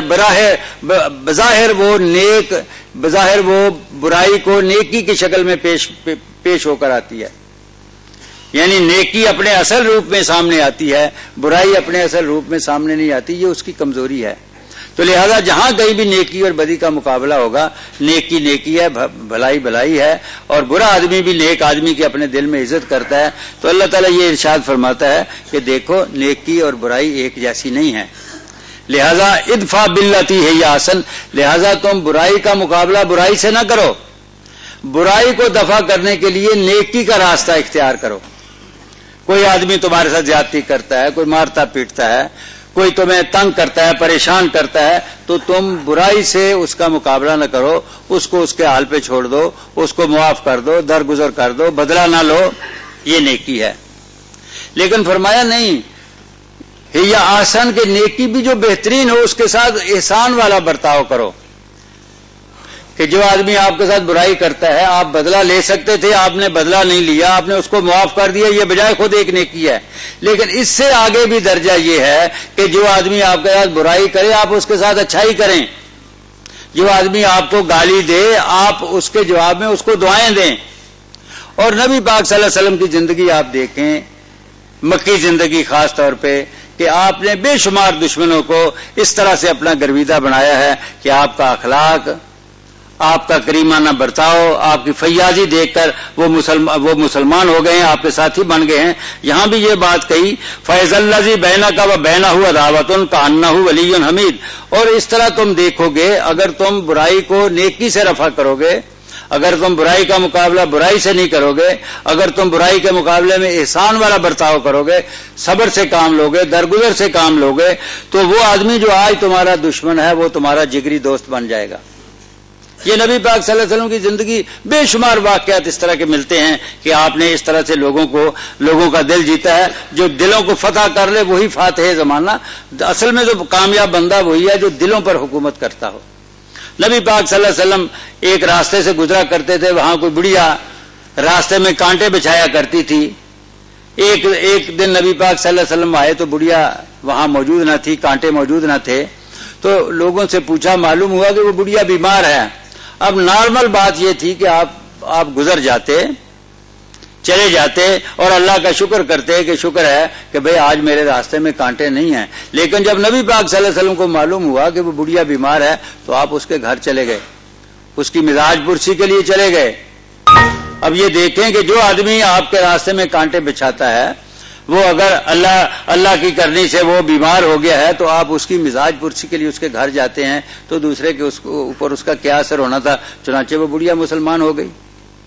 بظاہر وہ برائی کو نیکی کی شکل میں پیش ہو کر آتی ہے، یعنی نیکی اپنے اصل روپ میں سامنے آتی ہے، برائی اپنے اصل روپ میں سامنے نہیں آتی، یہ اس کی کمزوری ہے۔ تو لہذا جہاں کہیں بھی نیکی اور بدی کا مقابلہ ہوگا، نیکی نیکی ہے، بھلائی بھلائی ہے، اور برا آدمی بھی نیک آدمی کی اپنے دل میں عزت کرتا ہے۔ تو اللہ تعالیٰ یہ ارشاد فرماتا ہے کہ دیکھو نیکی اور برائی ایک جیسی نہیں ہے، لہذا ادفع باللتی ہی احسن، لہذا تم برائی کا مقابلہ برائی سے نہ کرو، برائی کو دفع کرنے کے لیے نیکی کا راستہ اختیار کرو۔ کوئی آدمی تمہارے ساتھ زیادتی کرتا ہے، کوئی مارتا پیٹتا ہے، کوئی تمہیں تنگ کرتا ہے، پریشان کرتا ہے، تو تم برائی سے اس کا مقابلہ نہ کرو، اس کو اس کے حال پہ چھوڑ دو، اس کو معاف کر دو، درگزر کر دو، بدلہ نہ لو، یہ نیکی ہے۔ لیکن فرمایا نہیں ہی احسن کہ نیکی بھی جو بہترین ہو اس کے ساتھ احسان والا برتاؤ کرو، کہ جو آدمی آپ کے ساتھ برائی کرتا ہے آپ بدلہ لے سکتے تھے، آپ نے بدلہ نہیں لیا، آپ نے اس کو معاف کر دیا، یہ بجائے خود ایک نیکی ہے۔ لیکن اس سے آگے بھی درجہ یہ ہے کہ جو آدمی آپ کے ساتھ برائی کرے آپ اس کے ساتھ اچھائی کریں، جو آدمی آپ کو گالی دے آپ اس کے جواب میں اس کو دعائیں دیں۔ اور نبی پاک صلی اللہ علیہ وسلم کی زندگی آپ دیکھیں، مکی زندگی خاص طور پہ، کہ آپ نے بے شمار دشمنوں کو اس طرح سے اپنا گرویدہ بنایا ہے کہ آپ کا اخلاق، آپ کا کریمانہ برتاؤ، آپ کی فیاضی دیکھ کر وہ مسلمان ہو گئے ہیں، آپ کے ساتھی بن گئے ہیں۔ یہاں بھی یہ بات کہی فیض الذی بینک و بینہ عداوۃ کانہ ولی حمید، اور اس طرح تم دیکھو گے اگر تم برائی کو نیکی سے رفع کرو گے، اگر تم برائی کا مقابلہ برائی سے نہیں کرو گے، اگر تم برائی کے مقابلے میں احسان والا برتاؤ کرو گے، صبر سے کام لوگے، درگزر سے کام لوگے، تو وہ آدمی جو آج تمہارا دشمن ہے وہ تمہارا جگری دوست بن جائے گا۔ یہ نبی پاک صلی اللہ علیہ وسلم کی زندگی بے شمار واقعات اس طرح کے ملتے ہیں کہ آپ نے اس طرح سے لوگوں کا دل جیتا ہے۔ جو دلوں کو فتح کر لے وہی فاتح زمانہ، اصل میں جو کامیاب بندہ وہی ہے جو دلوں پر حکومت کرتا ہو۔ نبی پاک صلی اللہ علیہ وسلم ایک راستے سے گزرا کرتے تھے، وہاں کوئی بڑھیا راستے میں کانٹے بچھایا کرتی تھی۔ ایک دن نبی پاک صلی اللہ علیہ وسلم آئے تو بڑھیا وہاں موجود نہ تھی، کانٹے موجود نہ تھے، تو لوگوں سے پوچھا، معلوم ہوا کہ وہ بڑھیا بیمار ہے۔ اب نارمل بات یہ تھی کہ آپ گزر جاتے، چلے جاتے اور اللہ کا شکر کرتے کہ شکر ہے کہ بھئی آج میرے راستے میں کانٹے نہیں ہیں۔ لیکن جب نبی پاک صلی اللہ علیہ وسلم کو معلوم ہوا کہ وہ بڑھیا بیمار ہے تو آپ اس کے گھر چلے گئے، اس کی مزاج پرسی کے لیے چلے گئے۔ اب یہ دیکھیں کہ جو آدمی آپ کے راستے میں کانٹے بچھاتا ہے وہ اگر اللہ کی کرنی سے وہ بیمار ہو گیا ہے تو آپ اس کی مزاج پرسی کے لیے اس کے گھر جاتے ہیں، تو دوسرے کے اوپر اس کا کیا اثر ہونا تھا، چنانچہ وہ بڑھیا مسلمان ہو گئی۔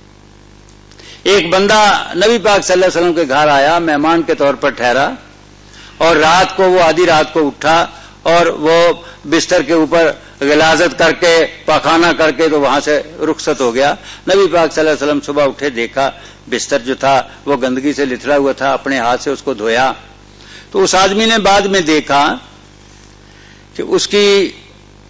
ایک بندہ نبی پاک صلی اللہ علیہ وسلم کے گھر آیا، مہمان کے طور پر ٹھہرا، اور رات کو وہ آدھی رات کو اٹھا اور وہ بستر کے اوپر غلاظت کر کے پاخانہ کر کے تو وہاں سے رخصت ہو گیا۔ نبی پاک صلی اللہ علیہ وسلم صبح اٹھے، دیکھا بستر جو تھا وہ گندگی سے لتھڑا ہوا تھا، اپنے ہاتھ سے اس کو دھویا، تو اس آدمی نے بعد میں دیکھا کہ اس کی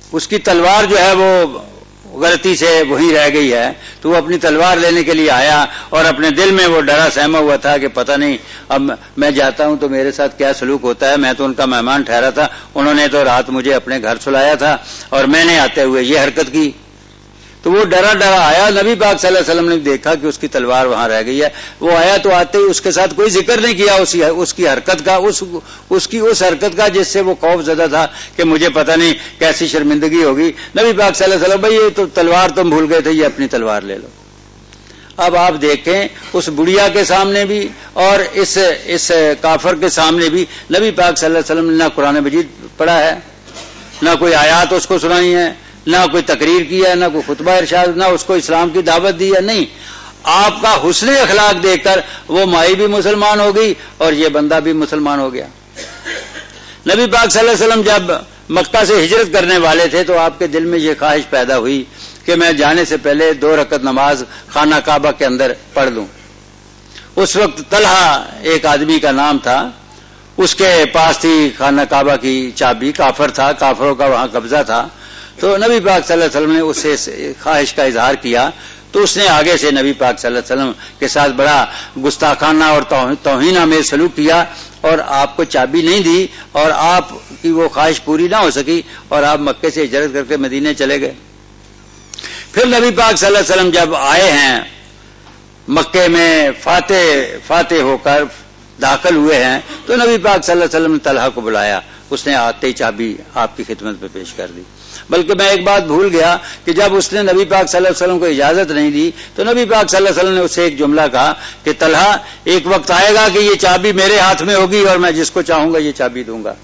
اس کی تلوار جو ہے وہ غلطی سے وہیں رہ گئی ہے، تو وہ اپنی تلوار لینے کے لیے آیا اور اپنے دل میں وہ ڈرا سہما ہوا تھا کہ پتہ نہیں اب میں جاتا ہوں تو میرے ساتھ کیا سلوک ہوتا ہے، میں تو ان کا مہمان ٹھہرا تھا، انہوں نے تو رات مجھے اپنے گھر سلایا تھا اور میں نے آتے ہوئے یہ حرکت کی. تو وہ ڈرا آیا. نبی پاک صلی اللہ علیہ وسلم نے دیکھا کہ اس کی تلوار وہاں رہ گئی ہے. وہ آیا تو آتے ہی اس کے ساتھ کوئی ذکر نہیں کیا اس کی حرکت کا، اس کی حرکت کا جس سے وہ خوف زدہ تھا کہ مجھے پتہ نہیں کیسی شرمندگی ہوگی. نبی پاک صلی اللہ علیہ وسلم، بھائی یہ تو تلوار تم بھول گئے تھے، یہ اپنی تلوار لے لو. اب آپ دیکھیں اس بڑھیا کے سامنے بھی اور اس کافر کے سامنے بھی نبی پاک صلی اللہ علیہ وسلم نے نہ قرآن مجید پڑھا ہے، نہ کوئی آیات اس کو سنائی ہے، نہ کوئی تقریر کی ہے، نہ کوئی خطبہ ارشاد، نہ اس کو اسلام کی دعوت دی ہے. نہیں، آپ کا حسن اخلاق دیکھ کر وہ مائی بھی مسلمان ہو گئی اور یہ بندہ بھی مسلمان ہو گیا. نبی پاک صلی اللہ علیہ وسلم جب مکہ سے ہجرت کرنے والے تھے تو آپ کے دل میں یہ خواہش پیدا ہوئی کہ میں جانے سے پہلے 2 رکعت نماز خانہ کعبہ کے اندر پڑھ لوں. اس وقت طلحہ ایک آدمی کا نام تھا، اس کے پاس تھی خانہ کعبہ کی چابی، کافر تھا، کافروں کا وہاں قبضہ تھا. تو نبی پاک صلی اللہ علیہ وسلم نے اس سے خواہش کا اظہار کیا تو اس نے آگے سے نبی پاک صلی اللہ علیہ وسلم کے ساتھ بڑا گستاخانہ اور توہین آمیز سلوک کیا اور آپ کو چابی نہیں دی اور آپ کی وہ خواہش پوری نہ ہو سکی اور آپ مکے سے ہجرت کر کے مدینے چلے گئے. پھر نبی پاک صلی اللہ علیہ وسلم جب آئے ہیں مکے میں فاتح ہو کر داخل ہوئے ہیں تو نبی پاک صلی اللہ علیہ وسلم نے طلحہ کو بلایا. اس نے آتے ہی چابی آپ کی خدمت پہ پیش کر دی. بلکہ میں ایک بات بھول گیا کہ جب اس نے نبی پاک صلی اللہ علیہ وسلم کو اجازت نہیں دی تو نبی پاک صلی اللہ علیہ وسلم نے اس سے ایک جملہ کہا کہ طلحہ ایک وقت آئے گا کہ یہ چابی میرے ہاتھ میں ہوگی اور میں جس کو چاہوں گا یہ چابی دوں گا.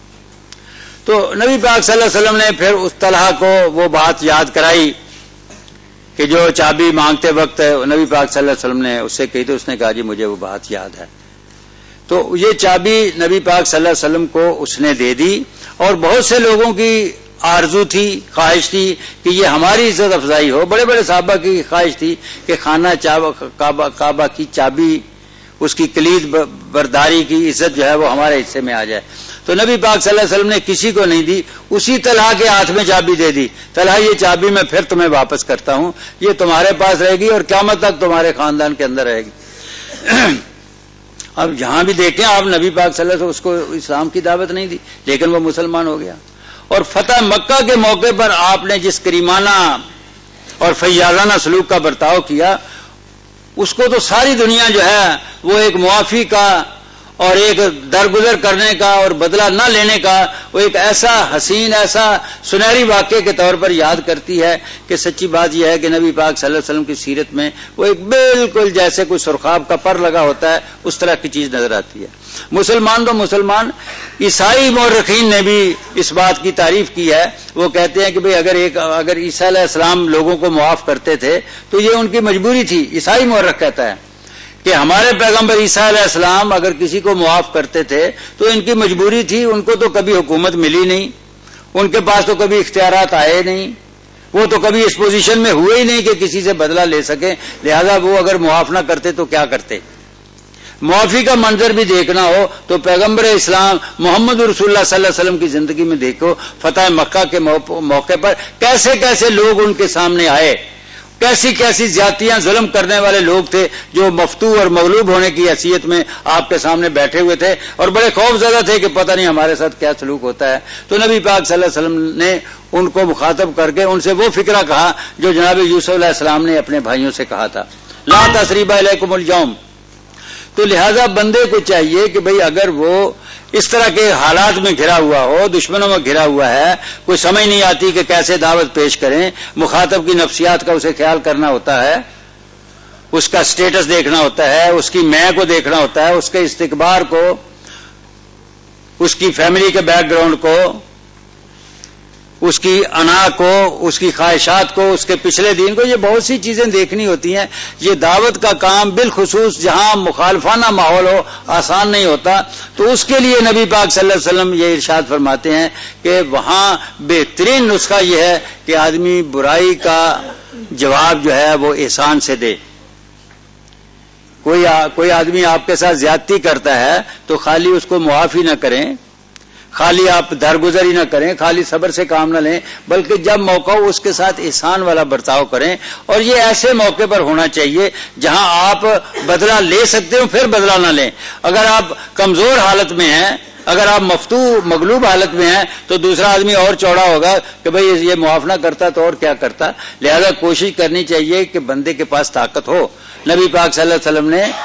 تو نبی پاک صلی اللہ علیہ وسلم نے پھر اس طلحہ کو وہ بات یاد کرائی کہ جو چابی مانگتے وقت نبی پاک صلی اللہ علیہ وسلم نے اس سے کہی تو اس نے کہا جی مجھے وہ بات یاد ہے. تو یہ چابی نبی پاک صلی اللہ علیہ وسلم کو اس نے دے دی اور بہت سے لوگوں کی آرزو تھی، خواہش تھی کہ یہ ہماری عزت افزائی ہو. بڑے بڑے صحابہ کی خواہش تھی کہ خانہ کعبہ کی چابی، اس کی کلید برداری کی عزت جو ہے وہ ہمارے حصے میں آ جائے. تو نبی پاک صلی اللہ علیہ وسلم نے کسی کو نہیں دی، اسی طلحہ کے ہاتھ میں چابی دے دی. طلحہ یہ چابی میں پھر تمہیں واپس کرتا ہوں، یہ تمہارے پاس رہے گی اور قیامت تک تمہارے خاندان کے اندر رہے گی. اب جہاں بھی دیکھیں آپ نبی پاک صلی اللہ علیہ وسلم اس کو اسلام کی دعوت نہیں دی لیکن وہ مسلمان ہو گیا. اور فتح مکہ کے موقع پر آپ نے جس کریمانہ اور فیاضانہ سلوک کا برتاؤ کیا اس کو تو ساری دنیا جو ہے وہ ایک معافی کا اور ایک درگزر کرنے کا اور بدلہ نہ لینے کا وہ ایک ایسا حسین، ایسا سنہری واقعے کے طور پر یاد کرتی ہے کہ سچی بات یہ ہے کہ نبی پاک صلی اللہ علیہ وسلم کی سیرت میں وہ ایک بالکل جیسے کوئی سرخاب کا پر لگا ہوتا ہے اس طرح کی چیز نظر آتی ہے. مسلمان تو مسلمان، عیسائی مورخین نے بھی اس بات کی تعریف کی ہے. وہ کہتے ہیں کہ بھئی اگر عیسیٰ علیہ السلام لوگوں کو معاف کرتے تھے تو یہ ان کی مجبوری تھی. عیسائی مورخ کہتا ہے کہ ہمارے پیغمبر عیسیٰ علیہ السلام اگر کسی کو معاف کرتے تھے تو ان کی مجبوری تھی. ان کو تو کبھی حکومت ملی نہیں، ان کے پاس تو کبھی اختیارات آئے نہیں، وہ تو کبھی اس پوزیشن میں ہوئے ہی نہیں کہ کسی سے بدلہ لے سکیں. لہذا وہ اگر معاف نہ کرتے تو کیا کرتے. معافی کا منظر بھی دیکھنا ہو تو پیغمبر اسلام محمد رسول اللہ صلی اللہ علیہ وسلم کی زندگی میں دیکھو. فتح مکہ کے موقع پر کیسے کیسے لوگ ان کے سامنے آئے، کیسی کیسی زیادتیاں ظلم کرنے والے لوگ تھے جو مفتو اور مغلوب ہونے کی حیثیت میں آپ کے سامنے بیٹھے ہوئے تھے اور بڑے خوف زدہ تھے کہ پتہ نہیں ہمارے ساتھ کیا سلوک ہوتا ہے. تو نبی پاک صلی اللہ علیہ وسلم نے ان کو مخاطب کر کے ان سے وہ فکرہ کہا جو جناب یوسف علیہ السلام نے اپنے بھائیوں سے کہا تھا، لا تثریب علیکم اليوم. تو لہذا بندے کو چاہیے کہ بھئی اگر وہ اس طرح کے حالات میں گھرا ہوا ہو، دشمنوں میں گھرا ہوا ہے، کوئی سمجھ نہیں آتی کہ کیسے دعوت پیش کریں، مخاطب کی نفسیات کا اسے خیال کرنا ہوتا ہے، اس کا سٹیٹس دیکھنا ہوتا ہے، اس کی میں کو دیکھنا ہوتا ہے، اس کے استقبال کو، اس کی فیملی کے بیک گراؤنڈ کو، اس کی انا کو، اس کی خواہشات کو، اس کے پچھلے دین کو، یہ بہت سی چیزیں دیکھنی ہوتی ہیں. یہ دعوت کا کام بالخصوص جہاں مخالفانہ ماحول ہو آسان نہیں ہوتا. تو اس کے لیے نبی پاک صلی اللہ علیہ وسلم یہ ارشاد فرماتے ہیں کہ وہاں بہترین نسخہ یہ ہے کہ آدمی برائی کا جواب جو ہے وہ احسان سے دے. کوئی آدمی آپ کے ساتھ زیادتی کرتا ہے تو خالی اس کو معافی نہ کریں، خالی آپ درگزر ہی نہ کریں، خالی صبر سے کام نہ لیں، بلکہ جب موقع ہو اس کے ساتھ احسان والا برتاؤ کریں. اور یہ ایسے موقع پر ہونا چاہیے جہاں آپ بدلہ لے سکتے ہو، پھر بدلہ نہ لیں. اگر آپ کمزور حالت میں ہیں، اگر آپ مغلوب حالت میں ہیں، تو دوسرا آدمی اور چوڑا ہوگا کہ بھئی یہ معاف نہ کرتا تو اور کیا کرتا. لہذا کوشش کرنی چاہیے کہ بندے کے پاس طاقت ہو. نبی پاک صلی اللہ علیہ وسلم نے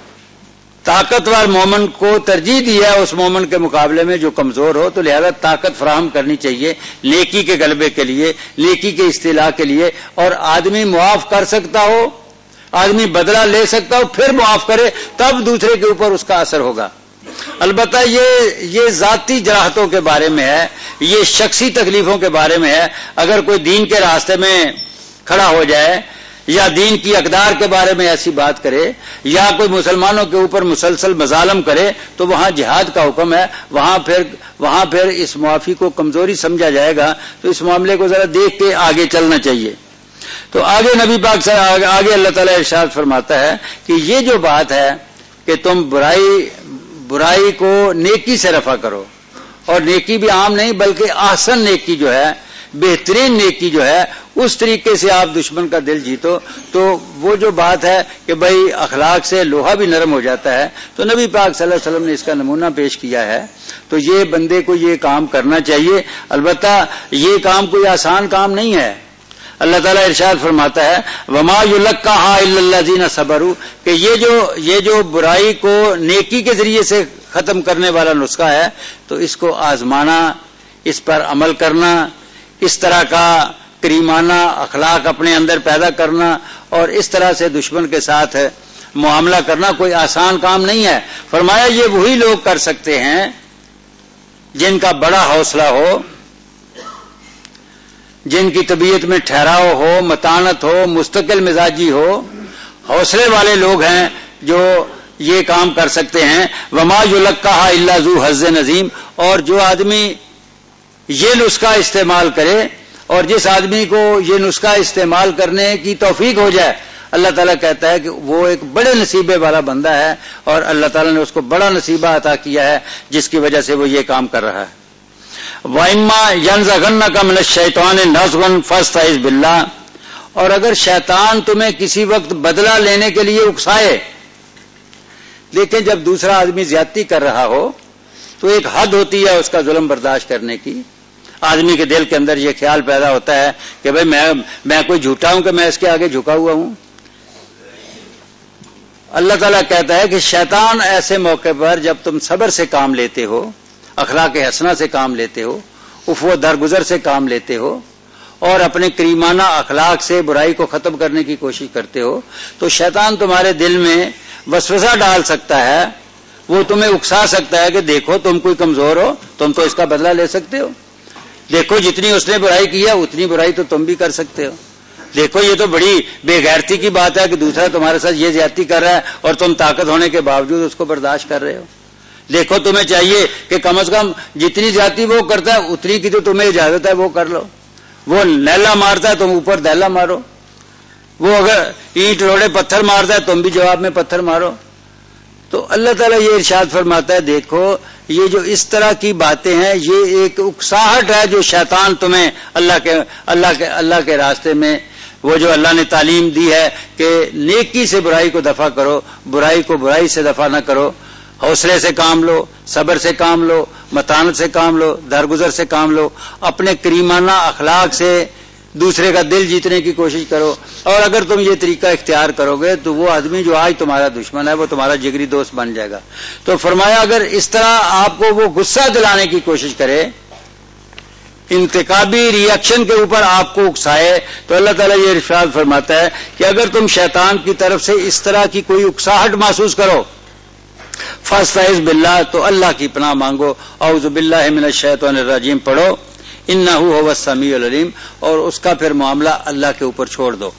طاقتور مومن کو ترجیح دی ہے اس مومن کے مقابلے میں جو کمزور ہو، تو لہذا طاقت فراہم کرنی چاہیے نیکی کے غلبے کے لیے، نیکی کے استعلاء کے لیے. اور آدمی معاف کر سکتا ہو، آدمی بدلہ لے سکتا ہو، پھر معاف کرے، تب دوسرے کے اوپر اس کا اثر ہوگا. البتہ یہ ذاتی جراحتوں کے بارے میں ہے، یہ شخصی تکلیفوں کے بارے میں ہے. اگر کوئی دین کے راستے میں کھڑا ہو جائے یا دین کی اقدار کے بارے میں ایسی بات کرے یا کوئی مسلمانوں کے اوپر مسلسل مظالم کرے، تو وہاں جہاد کا حکم ہے، وہاں پھر اس معافی کو کمزوری سمجھا جائے گا. تو اس معاملے کو ذرا دیکھ کے آگے چلنا چاہیے. تو آگے نبی پاک سے آگے اللہ تعالیٰ ارشاد فرماتا ہے کہ یہ جو بات ہے کہ تم برائی کو نیکی سے رفع کرو، اور نیکی بھی عام نہیں بلکہ احسن نیکی جو ہے، بہترین نیکی جو ہے، اس طریقے سے آپ دشمن کا دل جیتو. تو وہ جو بات ہے کہ بھئی اخلاق سے لوہا بھی نرم ہو جاتا ہے، تو نبی پاک صلی اللہ علیہ وسلم نے اس کا نمونہ پیش کیا ہے. تو یہ بندے کو یہ کام کرنا چاہیے. البتہ یہ کام کوئی آسان کام نہیں ہے. اللہ تعالیٰ ارشاد فرماتا ہے وما یلقاھا الا الذین صبروا، کہ یہ جو برائی کو نیکی کے ذریعے سے ختم کرنے والا نسخہ ہے، تو اس کو آزمانا، اس پر عمل کرنا، اس طرح کا کریمانہ اخلاق اپنے اندر پیدا کرنا اور اس طرح سے دشمن کے ساتھ معاملہ کرنا کوئی آسان کام نہیں ہے. فرمایا یہ وہی لوگ کر سکتے ہیں جن کا بڑا حوصلہ ہو، جن کی طبیعت میں ٹھہراؤ ہو، متانت ہو، مستقل مزاجی ہو. حوصلے والے لوگ ہیں جو یہ کام کر سکتے ہیں. وما یلقاھا الا ذو حظ عظیم، اور جو آدمی یہ نسخہ استعمال کرے، اور جس آدمی کو یہ نسخہ استعمال کرنے کی توفیق ہو جائے، اللہ تعالیٰ کہتا ہے کہ وہ ایک بڑے نصیبے والا بندہ ہے، اور اللہ تعالیٰ نے اس کو بڑا نصیبہ عطا کیا ہے جس کی وجہ سے وہ یہ کام کر رہا ہے. وَإِمَّا يَنزَغَنَّكَ مِنَ الشَّيْطَانِ نَزْغٌ فَاسْتَعِذْ بِاللَّهِ، اور اگر شیطان تمہیں کسی وقت بدلہ لینے کے لیے اکسائے. لیکن جب دوسرا آدمی زیادتی کر رہا ہو تو ایک حد ہوتی ہے اس کا ظلم برداشت کرنے کی. آدمی کے دل کے اندر یہ خیال پیدا ہوتا ہے کہ بھئی میں کوئی جھوٹا ہوں کہ میں اس کے آگے جھکا ہوا ہوں. اللہ تعالیٰ کہتا ہے کہ شیطان ایسے موقع پر جب تم صبر سے کام لیتے ہو، اخلاق حسنہ سے کام لیتے ہو، عفو و درگزر سے کام لیتے ہو، اور اپنے کریمانہ اخلاق سے برائی کو ختم کرنے کی کوشش کرتے ہو، تو شیطان تمہارے دل میں وسوسہ ڈال سکتا ہے. وہ تمہیں اکسا سکتا ہے کہ دیکھو تم کوئی کمزور ہو، تم تو اس کا بدلہ لے سکتے ہو. دیکھو جتنی اس نے برائی کی ہے اتنی برائی تو تم بھی کر سکتے ہو. دیکھو یہ تو بڑی بے غیرتی کی بات ہے کہ دوسرا تمہارے ساتھ یہ زیادتی کر رہا ہے اور تم طاقت ہونے کے باوجود اس کو برداشت کر رہے ہو. دیکھو تمہیں چاہیے کہ کم از کم جتنی زیادتی وہ کرتا ہے اتنی کی تو تمہیں اجازت ہے وہ کر لو. وہ نیلا مارتا ہے تم اوپر دیلا مارو. وہ اگر اینٹ روڑے پتھر مارتا ہے تم بھی جواب میں پتھر مارو. تو اللہ تعالیٰ یہ ارشاد فرماتا ہے دیکھو یہ جو اس طرح کی باتیں ہیں یہ ایک اکساہٹ ہے جو شیطان تمہیں اللہ کے راستے میں، وہ جو اللہ نے تعلیم دی ہے کہ نیکی سے برائی کو دفع کرو، برائی کو برائی سے دفع نہ کرو، حوصلے سے کام لو، صبر سے کام لو، متانت سے کام لو، درگزر سے کام لو، اپنے کریمانہ اخلاق سے دوسرے کا دل جیتنے کی کوشش کرو. اور اگر تم یہ طریقہ اختیار کرو گے تو وہ آدمی جو آج تمہارا دشمن ہے وہ تمہارا جگری دوست بن جائے گا. تو فرمایا اگر اس طرح آپ کو وہ غصہ دلانے کی کوشش کرے، انتقابی ری ایکشن کے اوپر آپ کو اکسائے، تو اللہ تعالیٰ یہ ارشاد فرماتا ہے کہ اگر تم شیطان کی طرف سے اس طرح کی کوئی اکساہٹ محسوس کرو، فاستعذ باللہ، تو اللہ کی پناہ مانگو، اعوذ باللہ من الشیطان الرجیم پڑھو، انہ هو السمیع العلیم، اور اس کا پھر معاملہ اللہ کے اوپر چھوڑ دو.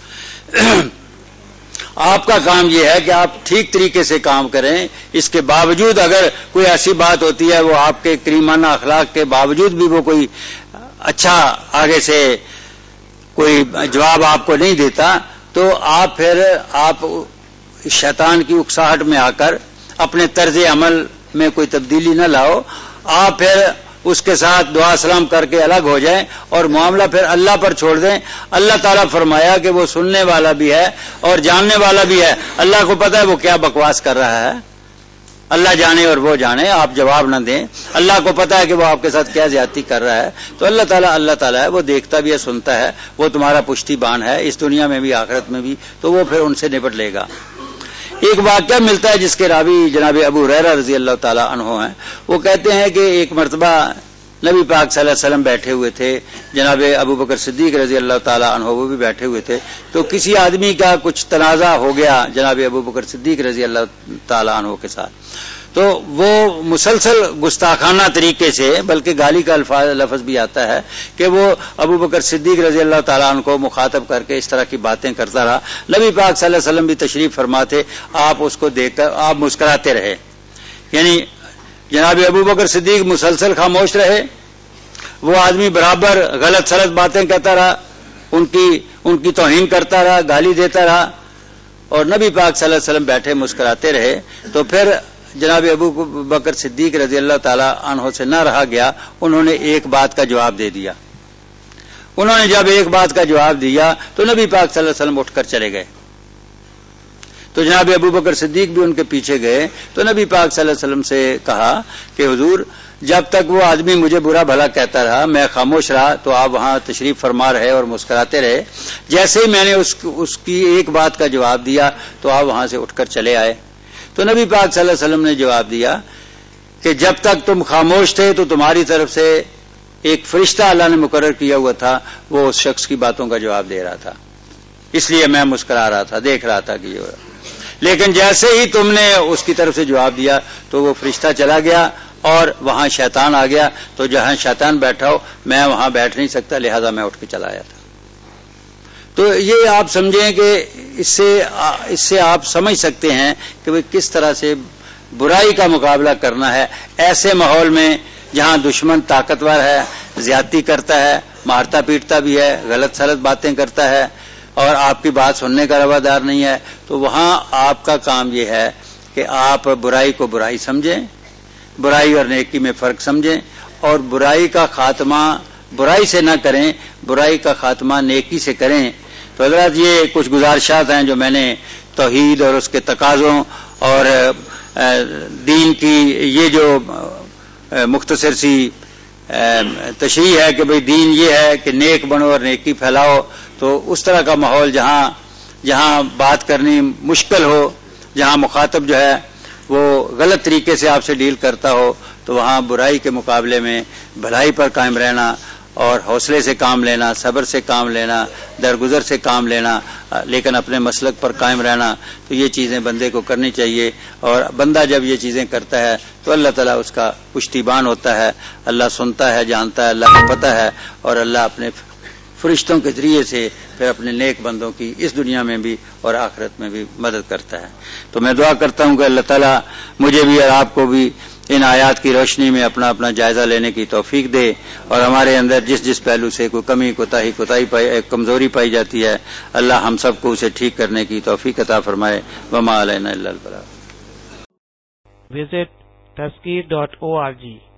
آپ کا کام یہ ہے کہ آپ ٹھیک طریقے سے کام کریں. اس کے باوجود اگر کوئی ایسی بات ہوتی ہے وہ آپ کے کریمانہ اخلاق کے باوجود بھی وہ کوئی اچھا آگے سے کوئی جواب آپ کو نہیں دیتا، تو آپ شیطان کی اکساہٹ میں آ کر اپنے طرز عمل میں کوئی تبدیلی نہ لاؤ. آپ پھر اس کے ساتھ دعا سلام کر کے الگ ہو جائیں اور معاملہ پھر اللہ پر چھوڑ دیں. اللہ تعالیٰ فرمایا کہ وہ سننے والا بھی ہے اور جاننے والا بھی ہے. اللہ کو پتا ہے وہ کیا بکواس کر رہا ہے, اللہ جانے اور وہ جانے, آپ جواب نہ دیں. اللہ کو پتا ہے کہ وہ آپ کے ساتھ کیا زیادتی کر رہا ہے. تو اللہ تعالیٰ ہے, وہ دیکھتا بھی ہے, سنتا ہے, وہ تمہارا پشتی بان ہے اس دنیا میں بھی آخرت میں بھی. تو وہ پھر ان سے نپٹ لے گا. ایک واقعہ ملتا ہے جس کے راوی جناب ابو ہریرہ رضی اللہ تعالیٰ عنہ ہیں. وہ کہتے ہیں کہ ایک مرتبہ نبی پاک صلی اللہ علیہ وسلم بیٹھے ہوئے تھے, جناب ابو بکر صدیق رضی اللہ تعالیٰ عنہ وہ بھی بیٹھے ہوئے تھے. تو کسی آدمی کا کچھ تنازع ہو گیا جناب ابو بکر صدیق رضی اللہ تعالیٰ عنہ کے ساتھ. تو وہ مسلسل گستاخانہ طریقے سے, بلکہ گالی کا لفظ بھی آتا ہے, کہ وہ ابو بکر صدیق رضی اللہ تعالیٰ عنہ کو مخاطب کر کے اس طرح کی باتیں کرتا رہا. نبی پاک صلی اللہ علیہ وسلم بھی تشریف فرما تھے, آپ اس کو دیکھ کر آپ مسکراتے رہے. یعنی جناب ابو بکر صدیق مسلسل خاموش رہے, وہ آدمی برابر غلط سلط باتیں کہتا رہا, ان کی توہین کرتا رہا, گالی دیتا رہا, اور نبی پاک صلی اللہ علیہ وسلم بیٹھے مسکراتے رہے. تو پھر جناب ابو بکر صدیق رضی اللہ تعالیٰ عنہ سے نہ رہا گیا, انہوں نے ایک بات کا جواب دے دیا. انہوں نے جب ایک بات کا جواب دیا تو نبی پاک صلی اللہ علیہ وسلم اٹھ کر چلے گئے. تو جناب ابو بکر صدیق بھی ان کے پیچھے گئے. تو نبی پاک صلی اللہ علیہ وسلم سے کہا کہ حضور, جب تک وہ آدمی مجھے برا بھلا کہتا رہا میں خاموش رہا تو آپ وہاں تشریف فرما رہے اور مسکراتے رہے. جیسے ہی میں نے اس کی ایک بات کا جواب دیا تو آپ وہاں سے اٹھ کر چلے آئے. تو نبی پاک صلی اللہ علیہ وسلم نے جواب دیا کہ جب تک تم خاموش تھے تو تمہاری طرف سے ایک فرشتہ اللہ نے مقرر کیا ہوا تھا, وہ اس شخص کی باتوں کا جواب دے رہا تھا, اس لیے میں مسکرا رہا تھا, دیکھ رہا تھا کہ یہ. لیکن جیسے ہی تم نے اس کی طرف سے جواب دیا تو وہ فرشتہ چلا گیا اور وہاں شیطان آ گیا. تو جہاں شیطان بیٹھا ہو میں وہاں بیٹھ نہیں سکتا, لہذا میں اٹھ کے چلا آیا تھا. تو یہ آپ سمجھیں کہ اس سے آپ سمجھ سکتے ہیں کہ وہ کس طرح سے برائی کا مقابلہ کرنا ہے ایسے ماحول میں جہاں دشمن طاقتور ہے, زیادتی کرتا ہے, مارتا پیٹتا بھی ہے, غلط سلط باتیں کرتا ہے اور آپ کی بات سننے کا روادار نہیں ہے. تو وہاں آپ کا کام یہ ہے کہ آپ برائی کو برائی سمجھیں, برائی اور نیکی میں فرق سمجھیں, اور برائی کا خاتمہ برائی سے نہ کریں, برائی کا خاتمہ نیکی سے کریں. تو حضرات یہ کچھ گزارشات ہیں جو میں نے توحید اور اس کے تقاضوں اور دین کی یہ جو مختصر سی تشریح ہے کہ بھئی دین یہ ہے کہ نیک بنو اور نیکی پھیلاؤ. تو اس طرح کا ماحول جہاں بات کرنی مشکل ہو, جہاں مخاطب جو ہے وہ غلط طریقے سے آپ سے ڈیل کرتا ہو, تو وہاں برائی کے مقابلے میں بھلائی پر قائم رہنا اور حوصلے سے کام لینا, صبر سے کام لینا, درگزر سے کام لینا, لیکن اپنے مسلک پر قائم رہنا. تو یہ چیزیں بندے کو کرنی چاہیے, اور بندہ جب یہ چیزیں کرتا ہے تو اللہ تعالیٰ اس کا پشتیبان ہوتا ہے. اللہ سنتا ہے, جانتا ہے, اللہ کو پتہ ہے, اور اللہ اپنے فرشتوں کے ذریعے سے پھر اپنے نیک بندوں کی اس دنیا میں بھی اور آخرت میں بھی مدد کرتا ہے. تو میں دعا کرتا ہوں کہ اللہ تعالیٰ مجھے بھی اور آپ کو بھی ان آیات کی روشنی میں اپنا جائزہ لینے کی توفیق دے, اور ہمارے اندر جس پہلو سے کوئی کمی کمزوری پائی جاتی ہے, اللہ ہم سب کو اسے ٹھیک کرنے کی توفیق عطا فرمائے. وما علینا الا البلاغ. Visit Taskir.org